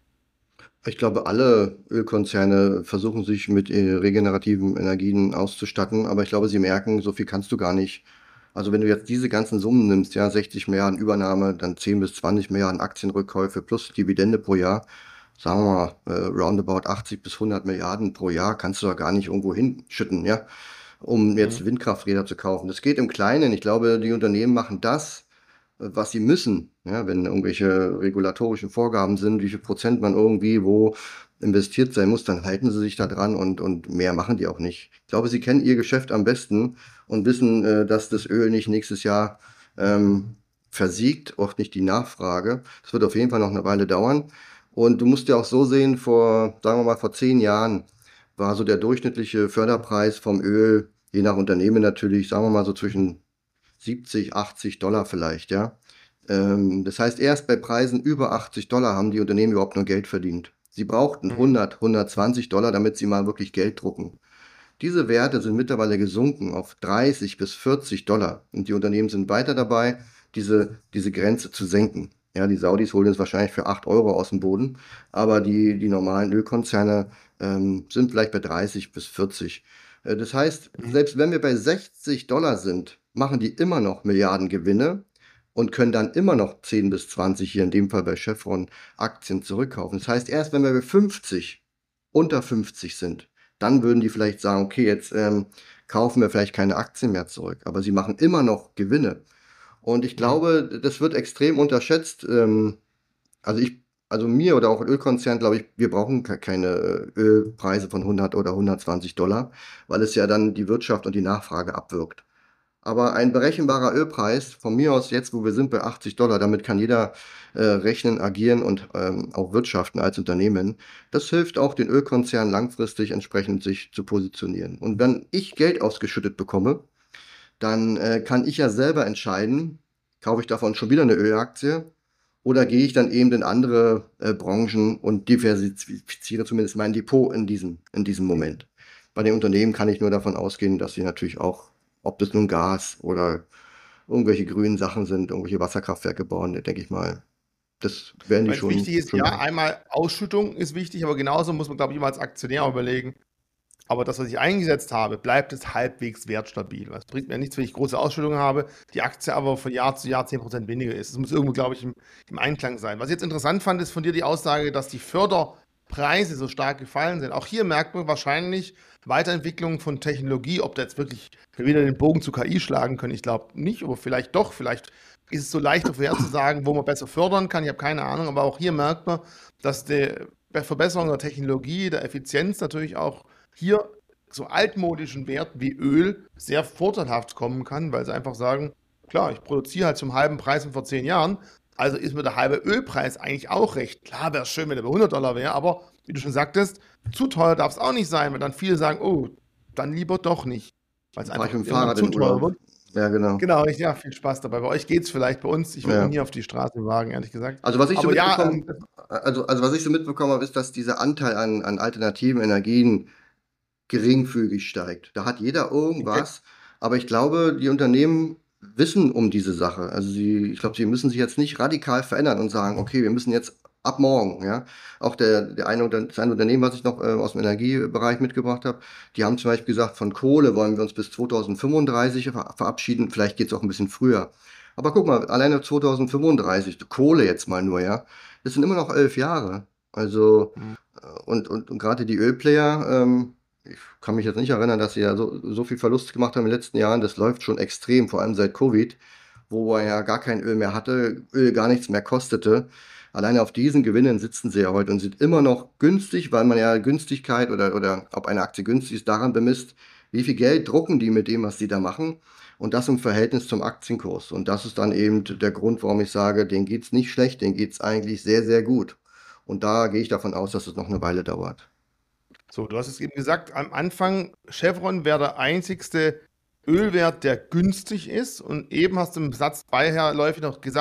Ich glaube, alle Ölkonzerne versuchen sich mit äh, regenerativen Energien auszustatten, aber ich glaube, sie merken, so viel kannst du gar nicht. Also wenn du jetzt diese ganzen Summen nimmst, ja, sechzig Milliarden Übernahme, dann zehn bis zwanzig Milliarden Aktienrückkäufe plus Dividende pro Jahr, sagen wir mal, äh, roundabout achtzig bis hundert Milliarden pro Jahr, kannst du da gar nicht irgendwo hinschütten, ja, um Mhm. jetzt Windkrafträder zu kaufen. Das geht im Kleinen. Ich glaube, die Unternehmen machen das, was sie müssen, ja, wenn irgendwelche regulatorischen Vorgaben sind, wie viel Prozent man irgendwie wo investiert sein muss, dann halten sie sich da dran und, und mehr machen die auch nicht. Ich glaube, sie kennen ihr Geschäft am besten und wissen, äh, dass das Öl nicht nächstes Jahr ähm, versiegt, auch nicht die Nachfrage. Das wird auf jeden Fall noch eine Weile dauern. Und du musst ja auch so sehen, vor, sagen wir mal, vor zehn Jahren war so der durchschnittliche Förderpreis vom Öl, je nach Unternehmen natürlich, sagen wir mal so zwischen siebzig, achtzig Dollar vielleicht, ja. Ähm, das heißt, erst bei Preisen über achtzig Dollar haben die Unternehmen überhaupt nur Geld verdient. Sie brauchten Mhm. hundert, hundertzwanzig Dollar, damit sie mal wirklich Geld drucken. Diese Werte sind mittlerweile gesunken auf dreißig bis vierzig Dollar und die Unternehmen sind weiter dabei, diese, diese Grenze zu senken. Ja, die Saudis holen es wahrscheinlich für acht Euro aus dem Boden, aber die, die normalen Ölkonzerne ähm, sind vielleicht bei dreißig bis vierzig. Äh, das heißt, Mhm. selbst wenn wir bei sechzig Dollar sind, machen die immer noch Milliarden Gewinne und können dann immer noch zehn bis zwanzig, hier in dem Fall bei Chevron, Aktien zurückkaufen. Das heißt, erst wenn wir bei fünfzig, unter fünfzig sind, dann würden die vielleicht sagen, okay, jetzt ähm, kaufen wir vielleicht keine Aktien mehr zurück. Aber sie machen immer noch Gewinne. Und ich Mhm. glaube, das wird extrem unterschätzt. Ähm, also ich, also mir oder auch Ölkonzern, glaube ich, wir brauchen ke- keine äh, Ölpreise von hundert oder hundertzwanzig Dollar, weil es ja dann die Wirtschaft und die Nachfrage abwirkt. Aber ein berechenbarer Ölpreis, von mir aus jetzt, wo wir sind bei achtzig Dollar, damit kann jeder äh, rechnen, agieren und ähm, auch wirtschaften als Unternehmen. Das hilft auch den Ölkonzernen langfristig entsprechend sich zu positionieren. Und wenn ich Geld ausgeschüttet bekomme, dann äh, kann ich ja selber entscheiden, kaufe ich davon schon wieder eine Ölaktie oder gehe ich dann eben in andere äh, Branchen und diversifiziere zumindest mein Depot in diesem, in diesem Moment. Bei den Unternehmen kann ich nur davon ausgehen, dass sie natürlich auch, ob das nun Gas oder irgendwelche grünen Sachen sind, irgendwelche Wasserkraftwerke bauen, denke ich mal, das werden die Weil es schon, wichtig ist, schon ja, machen. einmal Ausschüttung ist wichtig, aber genauso muss man, glaube ich, immer als Aktionär überlegen, aber das, was ich eingesetzt habe, bleibt es halbwegs wertstabil. Es bringt mir nichts, wenn ich große Ausschüttungen habe, die Aktie aber von Jahr zu Jahr zehn Prozent weniger ist. Es muss irgendwo, glaube ich, im, im Einklang sein. Was ich jetzt interessant fand, ist von dir die Aussage, dass die Förderpreise so stark gefallen sind. Auch hier merkt man wahrscheinlich Weiterentwicklung von Technologie, ob da jetzt wirklich wieder den Bogen zu K I schlagen können. Ich glaube nicht, aber vielleicht doch. Vielleicht ist es so leichter vorherzusagen, wo man besser fördern kann. Ich habe keine Ahnung, aber auch hier merkt man, dass die Verbesserung der Technologie, der Effizienz natürlich auch hier zu altmodischen Werten wie Öl sehr vorteilhaft kommen kann, weil sie einfach sagen, klar, ich produziere halt zum halben Preis von vor zehn Jahren, also ist mir der halbe Ölpreis eigentlich auch recht. Klar wäre es schön, wenn er bei hundert Dollar wäre, aber wie du schon sagtest, zu teuer darf es auch nicht sein, weil dann viele sagen, oh, dann lieber doch nicht, weil es Fahre ich einfach mit dem irgendwann Fahrrad zu in teuer Urlaub. wird. Ja, genau. Genau, ich, ja, viel Spaß dabei. Bei euch geht es vielleicht, bei uns, ich würde mir Ja. nie auf die Straße wagen, ehrlich gesagt. Also was ich so Aber ja, mitbekommen, ähm, also, also was ich so mitbekommen habe, ist, dass dieser Anteil an, an alternativen Energien geringfügig steigt. Da hat jeder okay. irgendwas, aber ich glaube, die Unternehmen wissen um diese Sache. Also sie, ich glaube, sie müssen sich jetzt nicht radikal verändern und sagen, okay, wir müssen jetzt ab morgen, ja. Auch der, der eine, Unter- das eine Unternehmen, was ich noch äh, aus dem Energiebereich mitgebracht habe, die haben zum Beispiel gesagt, von Kohle wollen wir uns bis zweitausendfünfunddreißig ver verabschieden. Vielleicht geht es auch ein bisschen früher. Aber guck mal, alleine zweitausendfünfunddreißig, Kohle jetzt mal nur, ja. Das sind immer noch elf Jahre. Also, Hm. äh, und, und, und gerade die Ölplayer, ähm, ich kann mich jetzt nicht erinnern, dass sie ja so, so viel Verlust gemacht haben in den letzten Jahren. Das läuft schon extrem, vor allem seit Covid, wo er ja gar kein Öl mehr hatte, Öl gar nichts mehr kostete. Alleine auf diesen Gewinnen sitzen sie ja heute und sind immer noch günstig, weil man ja Günstigkeit oder, oder ob eine Aktie günstig ist, daran bemisst, wie viel Geld drucken die mit dem, was sie da machen. Und das im Verhältnis zum Aktienkurs. Und das ist dann eben der Grund, warum ich sage, denen geht's nicht schlecht, denen geht's eigentlich sehr, sehr gut. Und da gehe ich davon aus, dass es noch eine Weile dauert. So, du hast es eben gesagt, am Anfang, Chevron wäre der einzigste Ölwert, der günstig ist. Und eben hast du im Satz beiläufig noch gesagt,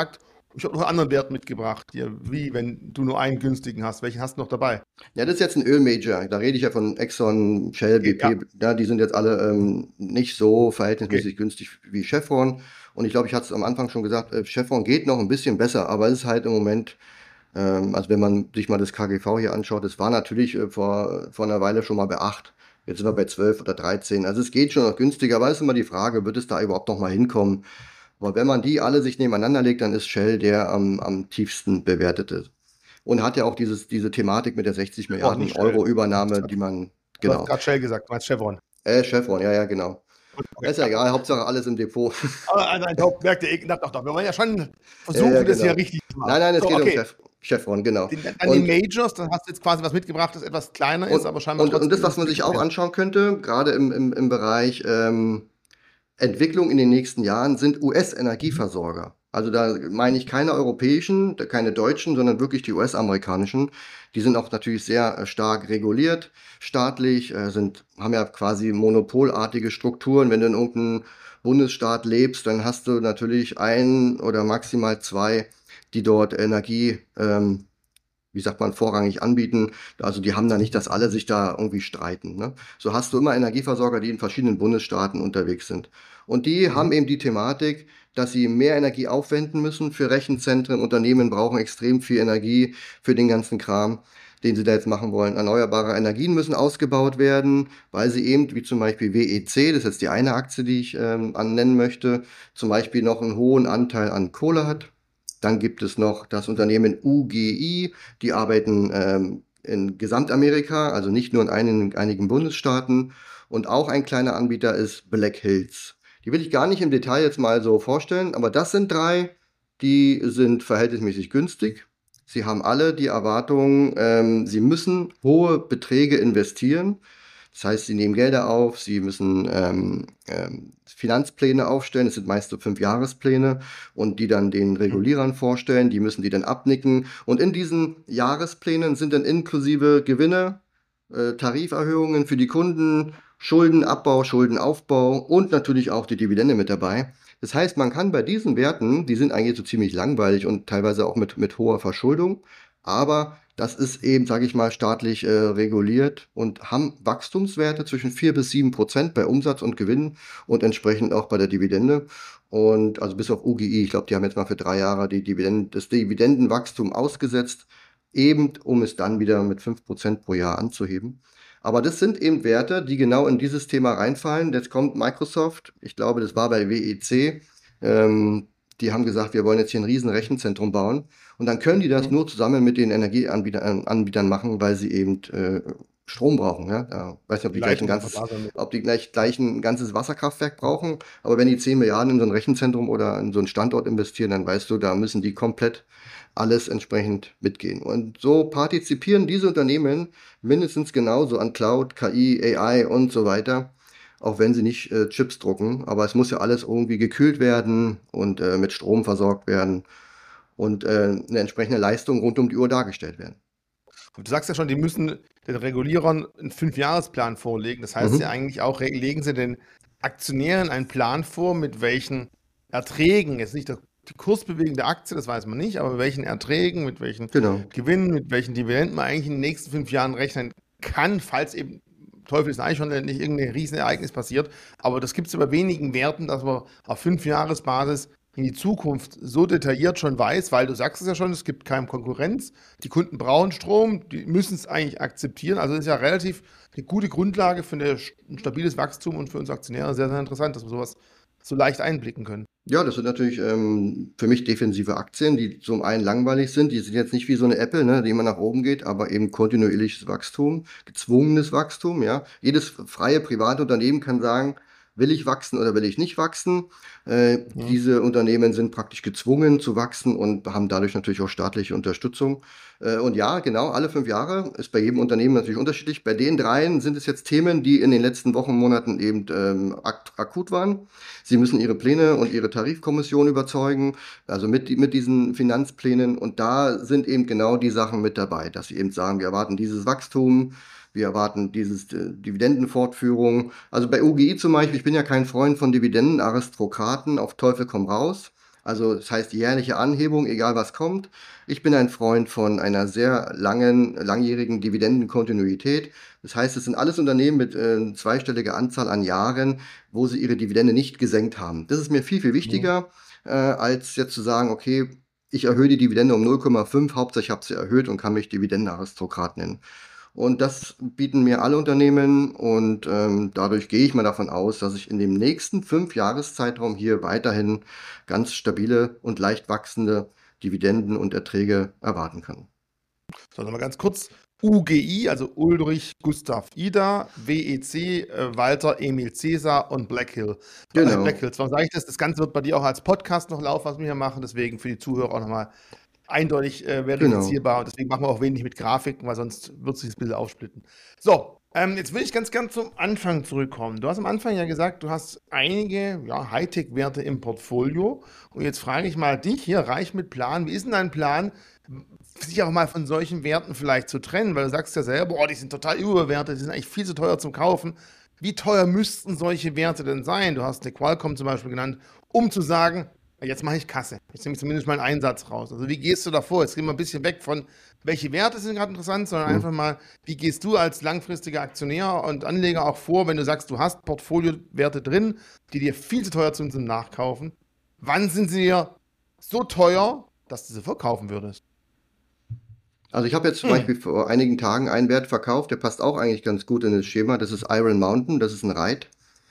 Ich habe noch einen anderen Wert mitgebracht hier. Wie, wenn du nur einen günstigen hast? Welchen hast du noch dabei? Ja, das ist jetzt ein Ölmajor. Da rede ich ja von Exxon, Shell, Okay, ja, B P. Ja, die sind jetzt alle ähm, nicht so okay. verhältnismäßig günstig wie Chevron. Und ich glaube, ich hatte es am Anfang schon gesagt, äh, Chevron geht noch ein bisschen besser, aber es ist halt im Moment, ähm, also wenn man sich mal das K G V hier anschaut, es war natürlich äh, vor, vor einer Weile schon mal bei acht. Jetzt sind wir bei zwölf oder dreizehn. Also es geht schon noch günstiger, aber es ist immer die Frage, wird es da überhaupt noch mal hinkommen? Aber wenn man die alle sich nebeneinander legt, dann ist Shell der am, am tiefsten bewertete. Und hat ja auch dieses, diese Thematik mit der sechzig Oh, Milliarden nicht Shell. Euro Übernahme, die man, Du hast genau. gerade Shell gesagt, du meinst Chevron. Äh, Chevron, ja, ja, genau. Okay, Ist ja ja. egal, Hauptsache alles im Depot. Aber ein, ein Hauptwerk der Doch, doch, doch. Wir wollen ja schon Ja, ja, versuchen, das hier genau. richtig zu machen. Nein, nein, es So, geht um okay. Chef, Chevron, genau. Den, dann die Und, Majors, dann hast du jetzt quasi was mitgebracht, das etwas kleiner ist, und, aber scheinbar und, und das, trotzdem was man sich auch signifikant. anschauen könnte, gerade im, im, im Bereich ähm, Entwicklung in den nächsten Jahren, sind U Mhm. S-Energieversorger. Also da meine ich keine europäischen, keine deutschen, sondern wirklich die U S-amerikanischen. Die sind auch natürlich sehr äh, stark reguliert, staatlich, äh, sind, haben ja quasi monopolartige Strukturen. Wenn du in irgendeinem Bundesstaat lebst, dann hast du natürlich ein oder maximal zwei, die dort Energie, ähm, wie sagt man, vorrangig anbieten. Also die haben da nicht, dass alle sich da irgendwie streiten. Ne? So hast du immer Energieversorger, die in verschiedenen Bundesstaaten unterwegs sind. Und die haben Mhm. eben die Thematik, dass sie mehr Energie aufwenden müssen für Rechenzentren. Unternehmen brauchen extrem viel Energie für den ganzen Kram, den sie da jetzt machen wollen. Erneuerbare Energien müssen ausgebaut werden, weil sie eben, wie zum Beispiel W E C, das ist jetzt die eine Aktie, die ich ähm, annennen möchte, zum Beispiel noch einen hohen Anteil an Kohle hat. Dann gibt es noch das Unternehmen U G I, die arbeiten ähm, in Gesamtamerika, also nicht nur in einigen, einigen Bundesstaaten. Und auch ein kleiner Anbieter ist Black Hills. Die will ich gar nicht im Detail jetzt mal so vorstellen, aber das sind drei, die sind verhältnismäßig günstig. Sie haben alle die Erwartung, ähm, sie müssen hohe Beträge investieren. Das heißt, sie nehmen Gelder auf, sie müssen ähm, ähm, Finanzpläne aufstellen, das sind meist so Fünfjahrespläne und die dann den Mhm. Regulierern vorstellen, die müssen die dann abnicken. Und in diesen Jahresplänen sind dann inklusive Gewinne, äh, Tariferhöhungen für die Kunden, Schuldenabbau, Schuldenaufbau und natürlich auch die Dividende mit dabei. Das heißt, man kann bei diesen Werten, die sind eigentlich so ziemlich langweilig und teilweise auch mit, mit hoher Verschuldung, aber das ist eben, sage ich mal, staatlich äh, reguliert und haben Wachstumswerte zwischen vier bis sieben Prozent bei Umsatz und Gewinn und entsprechend auch bei der Dividende. Und also bis auf U G I, ich glaube, die haben jetzt mal für drei Jahre die Dividenden, das Dividendenwachstum ausgesetzt, eben um es dann wieder mit fünf Prozent pro Jahr anzuheben. Aber das sind eben Werte, die genau in dieses Thema reinfallen. Jetzt kommt Microsoft, ich glaube, das war bei W E C, ähm, die haben gesagt, wir wollen jetzt hier ein riesen Rechenzentrum bauen. Und dann können die das Mhm. nur zusammen mit den Energieanbietern Anbietern machen, weil sie eben äh, Strom brauchen. Ja? Da weiß nicht, ob Die die gleich ein Leitung einfach ganzes, da sein. ob die gleich, gleich ein ganzes Wasserkraftwerk brauchen. Aber wenn die zehn Milliarden in so ein Rechenzentrum oder in so einen Standort investieren, dann weißt du, da müssen die komplett alles entsprechend mitgehen. Und so partizipieren diese Unternehmen mindestens genauso an Cloud, K I, A I und so weiter, auch wenn sie nicht äh, Chips drucken. Aber es muss ja alles irgendwie gekühlt werden und äh, mit Strom versorgt werden und äh, eine entsprechende Leistung rund um die Uhr dargestellt werden. Und du sagst ja schon, die müssen den Regulierern einen Fünfjahresplan vorlegen. Das heißt ja Mhm. eigentlich auch, re- legen sie den Aktionären einen Plan vor, mit welchen Erträgen, jetzt nicht der, die Kursbewegung der Aktie, das weiß man nicht, aber mit welchen Erträgen, mit welchen Genau. Gewinnen, mit welchen Dividenden man eigentlich in den nächsten fünf Jahren rechnen kann, falls eben Teufel ist ein Eichhörnchen, nicht irgendein Riesenereignis passiert. Aber das gibt es bei wenigen Werten, dass man auf Fünfjahresbasis in die Zukunft so detailliert schon weiß, weil du sagst es ja schon, es gibt keine Konkurrenz. Die Kunden brauchen Strom, die müssen es eigentlich akzeptieren. Also das ist ja relativ eine gute Grundlage für eine, ein stabiles Wachstum und für uns Aktionäre sehr, sehr interessant, dass wir sowas so leicht einblicken können. Ja, das sind natürlich ähm, für mich defensive Aktien, die zum einen langweilig sind. Die sind jetzt nicht wie so eine Apple, ne, die immer nach oben geht, aber eben kontinuierliches Wachstum, gezwungenes Wachstum. Ja, jedes freie private Unternehmen kann sagen, will ich wachsen oder will ich nicht wachsen. Äh, Mhm. diese Unternehmen sind praktisch gezwungen zu wachsen und haben dadurch natürlich auch staatliche Unterstützung. Äh, und ja, genau, alle fünf Jahre ist bei jedem Unternehmen natürlich unterschiedlich. Bei den dreien sind es jetzt Themen, die in den letzten Wochen, Monaten eben ähm, ak akut waren. Sie müssen ihre Pläne und ihre Tarifkommission überzeugen, also mit, mit diesen Finanzplänen. Und da sind eben genau die Sachen mit dabei, dass sie eben sagen, wir erwarten dieses Wachstum, wir erwarten dieses äh, Dividendenfortführung. Also bei U G I zum Beispiel, ich bin ja kein Freund von Dividendenaristokraten, auf Teufel komm raus. Also das heißt jährliche Anhebung, egal was kommt. Ich bin ein Freund von einer sehr langen, langjährigen Dividendenkontinuität. Das heißt, es sind alles Unternehmen mit äh, zweistelliger Anzahl an Jahren, wo sie ihre Dividende nicht gesenkt haben. Das ist mir viel, viel Mhm. wichtiger, äh, als jetzt zu sagen, okay, ich erhöhe die Dividende um null Komma fünf, Hauptsache ich habe sie erhöht und kann mich Dividendenaristokrat nennen. Und das bieten mir alle Unternehmen und ähm, dadurch gehe ich mal davon aus, dass ich in dem nächsten fünf Jahreszeitraum hier weiterhin ganz stabile und leicht wachsende Dividenden und Erträge erwarten kann. So, nochmal ganz kurz. U G I, also Ulrich Gustav Ida, W E C, äh, Walter Emil Cäsar und Black Hill. Äh, Black Genau, Hills. Warum sage ich das? Das Ganze wird bei dir auch als Podcast noch laufen, was wir hier machen. Deswegen für die Zuhörer auch nochmal eindeutig äh, genau. verifizierbar. Und deswegen machen wir auch wenig mit Grafiken, weil sonst wird sich das Bild aufsplitten. So, ähm, jetzt will ich ganz gern zum Anfang zurückkommen. Du hast am Anfang ja gesagt, du hast einige ja, Hightech-Werte im Portfolio. Und jetzt frage ich mal dich hier, reich mit Plan. Wie ist denn dein Plan, sich auch mal von solchen Werten vielleicht zu trennen? Weil du sagst ja selber, boah, die sind total überbewertet, die sind eigentlich viel zu teuer zum Kaufen. Wie teuer müssten solche Werte denn sein? Du hast eine Qualcomm zum Beispiel genannt, um zu sagen, jetzt mache ich Kasse. Jetzt nehme ich zumindest mal einen Einsatz raus. Also wie gehst du da vor? Jetzt gehen wir ein bisschen weg von, welche Werte sind gerade interessant, sondern Hm. einfach mal, wie gehst du als langfristiger Aktionär und Anleger auch vor, wenn du sagst, du hast Portfoliowerte drin, die dir viel zu teuer sind zum Nachkaufen. Wann sind sie dir so teuer, dass du sie verkaufen würdest? Also ich habe jetzt zum Hm. Beispiel vor einigen Tagen einen Wert verkauft, der passt auch eigentlich ganz gut in das Schema. Das ist Iron Mountain, das ist ein REIT.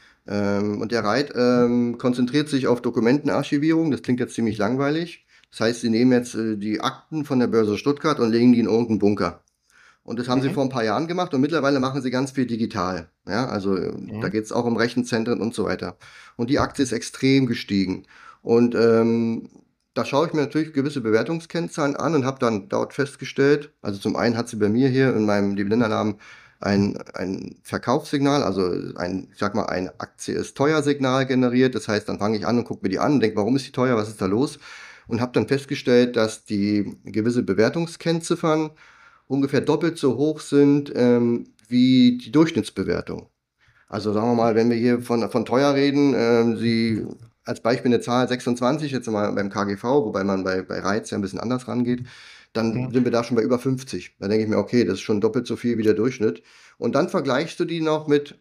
Ähm, und der REIT ähm, konzentriert sich auf Dokumentenarchivierung. Das klingt jetzt ziemlich langweilig. Das heißt, sie nehmen jetzt äh, die Akten von der Börse Stuttgart und legen die in irgendeinen Bunker. Und das haben sie Mhm. vor ein paar Jahren gemacht und mittlerweile machen sie ganz viel digital. Ja, also äh, da Mhm. geht es auch um Rechenzentren und so weiter. Und die Aktie ist extrem gestiegen. Und ähm, da schaue ich mir natürlich gewisse Bewertungskennzahlen an und habe dann dort festgestellt, also zum einen hat sie bei mir hier in meinem Dividendenalarm ein, ein Verkaufssignal, also ein, ich sag mal, ein Aktie ist teuer Signal generiert. Das heißt, dann fange ich an und gucke mir die an und denke, warum ist die teuer, was ist da los? Und habe dann festgestellt, dass die gewisse Bewertungskennziffern ungefähr doppelt so hoch sind ähm, wie die Durchschnittsbewertung. Also sagen wir mal, wenn wir hier von, von teuer reden, ähm, Sie als Beispiel eine Zahl sechsundzwanzig, jetzt mal beim K G V, wobei man bei, bei Reiz ja ein bisschen anders rangeht, dann Mhm. sind wir da schon bei über fünfzig. Da denke ich mir, okay, das ist schon doppelt so viel wie der Durchschnitt. Und dann vergleichst du die noch mit,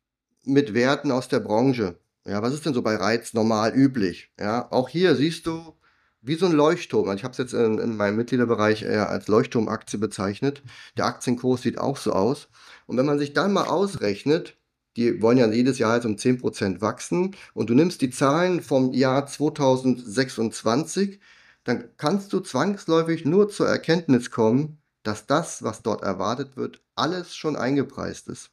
mit Werten aus der Branche. Ja, was ist denn so bei Reiz normal üblich? Ja, auch hier siehst du, wie so ein Leuchtturm. Also ich habe es jetzt in, in meinem Mitgliederbereich eher als Leuchtturmaktie bezeichnet. Der Aktienkurs sieht auch so aus. Und wenn man sich dann mal ausrechnet, die wollen ja jedes Jahr halt um zehn Prozent wachsen und du nimmst die Zahlen vom Jahr zweitausendsechsundzwanzig, dann kannst du zwangsläufig nur zur Erkenntnis kommen, dass das, was dort erwartet wird, alles schon eingepreist ist.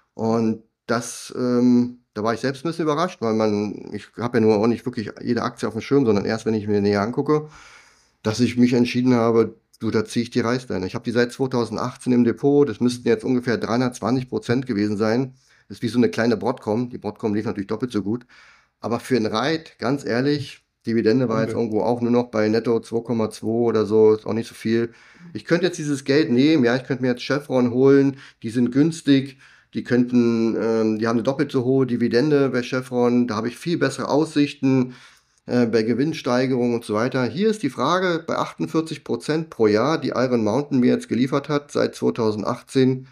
Und das, ähm, da war ich selbst ein bisschen überrascht, weil man, ich habe ja nur auch nicht wirklich jede Aktie auf dem Schirm, sondern erst, wenn ich mir näher angucke, dass ich mich entschieden habe, du, da ziehe ich die Reißleine. Ich habe die seit zweitausendachtzehn im Depot, das müssten jetzt ungefähr dreihundertzwanzig Prozent gewesen sein. Das ist wie so eine kleine Broadcom. Die Broadcom lief natürlich doppelt so gut. Aber für ein Reit, ganz ehrlich, Dividende war jetzt Bombe. irgendwo auch nur noch bei netto zwei Komma zwei oder so, ist auch nicht so viel. Ich könnte jetzt dieses Geld nehmen, ja, ich könnte mir jetzt Chevron holen, die sind günstig, die könnten, ähm, die haben eine doppelt so hohe Dividende bei Chevron, da habe ich viel bessere Aussichten äh, bei Gewinnsteigerung und so weiter. Hier ist die Frage, bei achtundvierzig Prozent pro Jahr, die Iron Mountain mir jetzt geliefert hat seit zweitausendachtzehn,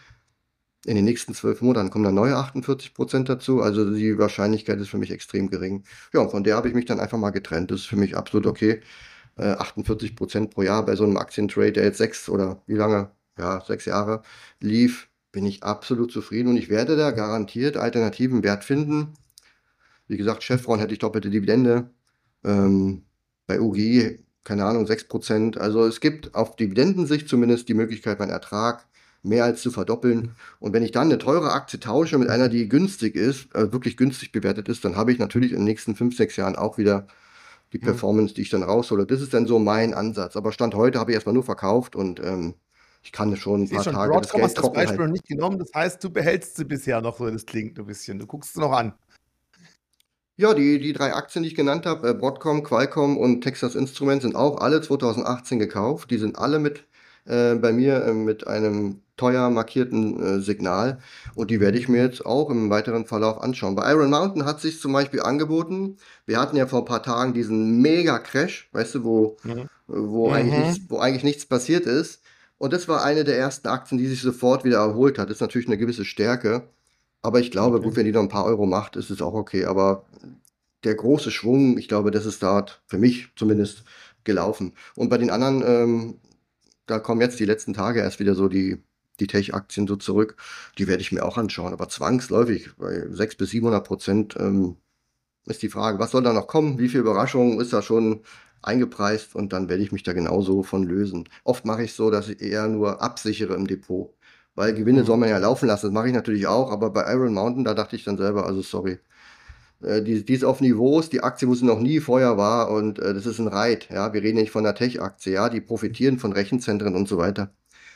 in den nächsten zwölf Monaten kommen dann neue achtundvierzig Prozent dazu. Also die Wahrscheinlichkeit ist für mich extrem gering. Ja, und von der habe ich mich dann einfach mal getrennt. Das ist für mich absolut okay. Äh, achtundvierzig Prozent pro Jahr bei so einem Aktientrade, der jetzt sechs oder wie lange? Ja, sechs Jahre lief, bin ich absolut zufrieden und ich werde da garantiert alternativen Wert finden. Wie gesagt, Chevron hätte ich doppelte Dividende. Ähm, bei U G I, keine Ahnung, sechs Prozent. Also es gibt auf Dividendensicht zumindest die Möglichkeit, meinen Ertrag mehr als zu verdoppeln. Und wenn ich dann eine teure Aktie tausche mit einer, die günstig ist, äh, wirklich günstig bewertet ist, dann habe ich natürlich in den nächsten fünf, sechs Jahren auch wieder die Mhm. Performance, die ich dann raushole. Das ist dann so mein Ansatz. Aber Stand heute habe ich erstmal nur verkauft und ähm, ich kann schon ein Ich sehe paar schon, Tage das Broadcom Geld hast das trocken Beispiel noch halten. nicht genommen. Das heißt, du behältst sie bisher noch so, das klingt ein bisschen. Du guckst sie noch an. Ja, die, die drei Aktien, die ich genannt habe, äh, Broadcom, Qualcomm und Texas Instruments, sind auch alle zweitausendachtzehn gekauft. Die sind alle mit äh, bei mir äh, mit einem teuer markierten äh, Signal und die werde ich mir jetzt auch im weiteren Verlauf anschauen. Bei Iron Mountain hat sich zum Beispiel angeboten, wir hatten ja vor ein paar Tagen diesen Mega-Crash, weißt du, wo, Mhm. wo eigentlich nichts, Mhm. wo eigentlich nichts passiert ist. Und das war eine der ersten Aktien, die sich sofort wieder erholt hat. Das ist natürlich eine gewisse Stärke. Aber ich glaube, Okay. gut, wenn die noch ein paar Euro macht, ist es auch okay. Aber der große Schwung, ich glaube, das ist dort für mich zumindest gelaufen. Und bei den anderen, ähm, da kommen jetzt die letzten Tage erst wieder so die, die Tech-Aktien so zurück. Die werde ich mir auch anschauen. Aber zwangsläufig, bei sechshundert bis siebenhundert Prozent, ähm, ist die Frage, was soll da noch kommen? Wie viel Überraschung ist da schon eingepreist? Und dann werde ich mich da genauso von lösen. Oft mache ich so, dass ich eher nur absichere im Depot. Weil Gewinne soll Mhm. man ja laufen lassen. Das mache ich natürlich auch. Aber bei Iron Mountain, da dachte ich dann selber, also sorry. Äh, die, die ist auf Niveaus, die Aktie, wo sie noch nie vorher war. Und äh, das ist ein Reit. Ja, wir reden nicht von einer Tech-Aktie. Ja, die profitieren von Rechenzentren und so weiter.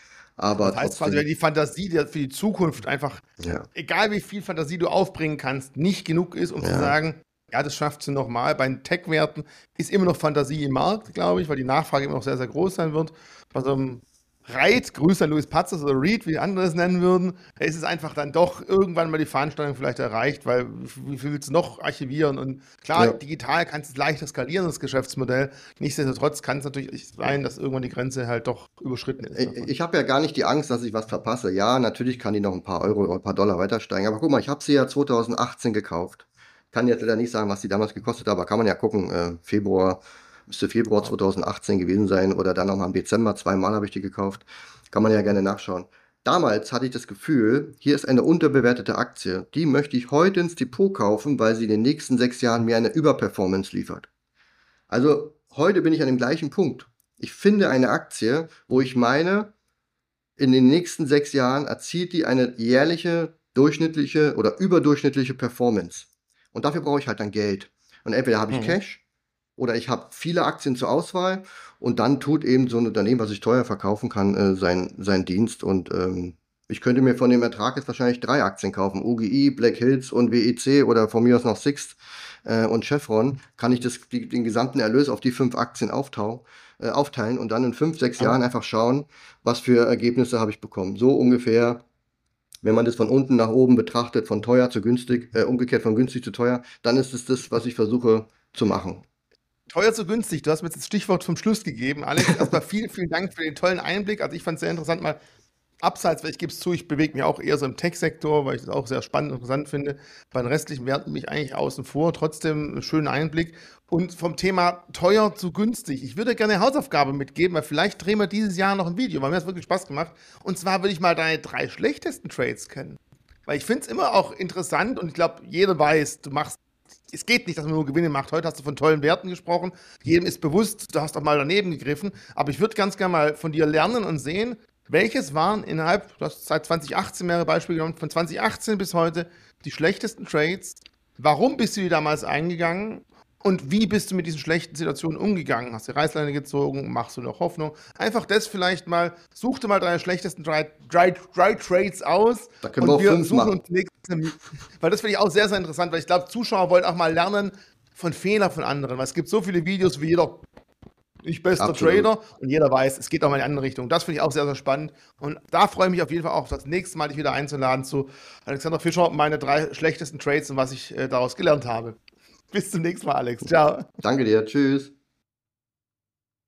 Aber Das heißt quasi, wenn trotzdem, die Fantasie die für die Zukunft einfach, ja, egal wie viel Fantasie du aufbringen kannst, nicht genug ist, um zu ja. sagen, ja, das schafft sie nochmal. Bei den Tech-Werten ist immer noch Fantasie im Markt, glaube ich, weil die Nachfrage immer noch sehr, sehr groß sein wird. Bei so einem Reit, Grüße an Louis Patzos oder Reed, wie andere es nennen würden, da ist es einfach dann doch irgendwann mal die Veranstaltung vielleicht erreicht, weil wie viel willst du noch archivieren? Und klar, Ja. digital kannst du es leichter skalieren, das Geschäftsmodell. Nichtsdestotrotz kann es natürlich sein, dass irgendwann die Grenze halt doch überschritten ist Ich, davon. ich habe ja gar nicht die Angst, dass ich was verpasse. Ja, natürlich kann die noch ein paar Euro oder ein paar Dollar weiter steigen. Aber guck mal, ich habe sie ja zwanzig achtzehn gekauft. Kann jetzt leider nicht sagen, was die damals gekostet hat, aber kann man ja gucken. Äh, Februar, müsste Februar zwanzig achtzehn gewesen sein oder dann nochmal im Dezember. Zweimal habe ich die gekauft. Kann man ja gerne nachschauen. Damals hatte ich das Gefühl, hier ist eine unterbewertete Aktie. Die möchte ich heute ins Depot kaufen, weil sie in den nächsten sechs Jahren mir eine Überperformance liefert. Also heute bin ich an dem gleichen Punkt. Ich finde eine Aktie, wo ich meine, in den nächsten sechs Jahren erzielt die eine jährliche, durchschnittliche oder überdurchschnittliche Performance. Und dafür brauche ich halt dann Geld. Und entweder habe ich Mhm. Cash oder ich habe viele Aktien zur Auswahl und dann tut eben so ein Unternehmen, was ich teuer verkaufen kann, äh, sein, seinen Dienst. Und ähm, ich könnte mir von dem Ertrag jetzt wahrscheinlich drei Aktien kaufen. U G I, Black Hills und W E C oder von mir aus noch Sixt äh, und Chevron. Kann ich das, die, den gesamten Erlös auf die fünf Aktien auftau, äh, aufteilen und dann in fünf, sechs Aber Jahren einfach schauen, was für Ergebnisse habe ich bekommen. So ungefähr, wenn man das von unten nach oben betrachtet, von teuer zu günstig, äh, umgekehrt von günstig zu teuer, dann ist es das, was ich versuche zu machen. teuer zu günstig, du hast mir jetzt das Stichwort vom Schluss gegeben. Alex, erstmal vielen, vielen Dank für den tollen Einblick. Also ich fand es sehr interessant, mal abseits, weil ich gebe es zu, ich bewege mich auch eher so im Tech-Sektor, weil ich das auch sehr spannend und interessant finde. Bei den restlichen Werten bin ich eigentlich außen vor. Trotzdem einen schönen Einblick. Und vom Thema teuer zu günstig. Ich würde gerne eine Hausaufgabe mitgeben, weil vielleicht drehen wir dieses Jahr noch ein Video, weil mir hat es wirklich Spaß gemacht. Und zwar würde ich mal deine drei schlechtesten Trades kennen. Weil ich finde es immer auch interessant und ich glaube, jeder weiß, du machst, es geht nicht, dass man nur Gewinne macht. Heute hast du von tollen Werten gesprochen. Jedem ist bewusst, du hast auch mal daneben gegriffen. Aber ich würde ganz gerne mal von dir lernen und sehen, welches waren innerhalb, du hast seit zwanzig achtzehn mehrere Beispiele genommen, von zwanzig achtzehn bis heute die schlechtesten Trades? Warum bist du die damals eingegangen? Und wie bist du mit diesen schlechten Situationen umgegangen? Hast du die Reißleine gezogen? Machst du noch Hoffnung? Einfach das vielleicht mal, such dir mal deine schlechtesten Dry, Dry, Dry Trades aus Da können wir und auch wir fünf suchen machen. uns nächste, weil das finde ich auch sehr, sehr interessant, weil ich glaube, Zuschauer wollen auch mal lernen von Fehlern von anderen, weil es gibt so viele Videos, wie jeder ich bester Absolut. Trader und jeder weiß, es geht auch mal in die andere Richtung. Das finde ich auch sehr, sehr spannend. Und da freue ich mich auf jeden Fall auch, das nächste Mal dich wieder einzuladen zu Alexander Fischer, meine drei schlechtesten Trades und was ich äh, daraus gelernt habe. Bis zum nächsten Mal, Alex. Ciao. Danke dir. Tschüss.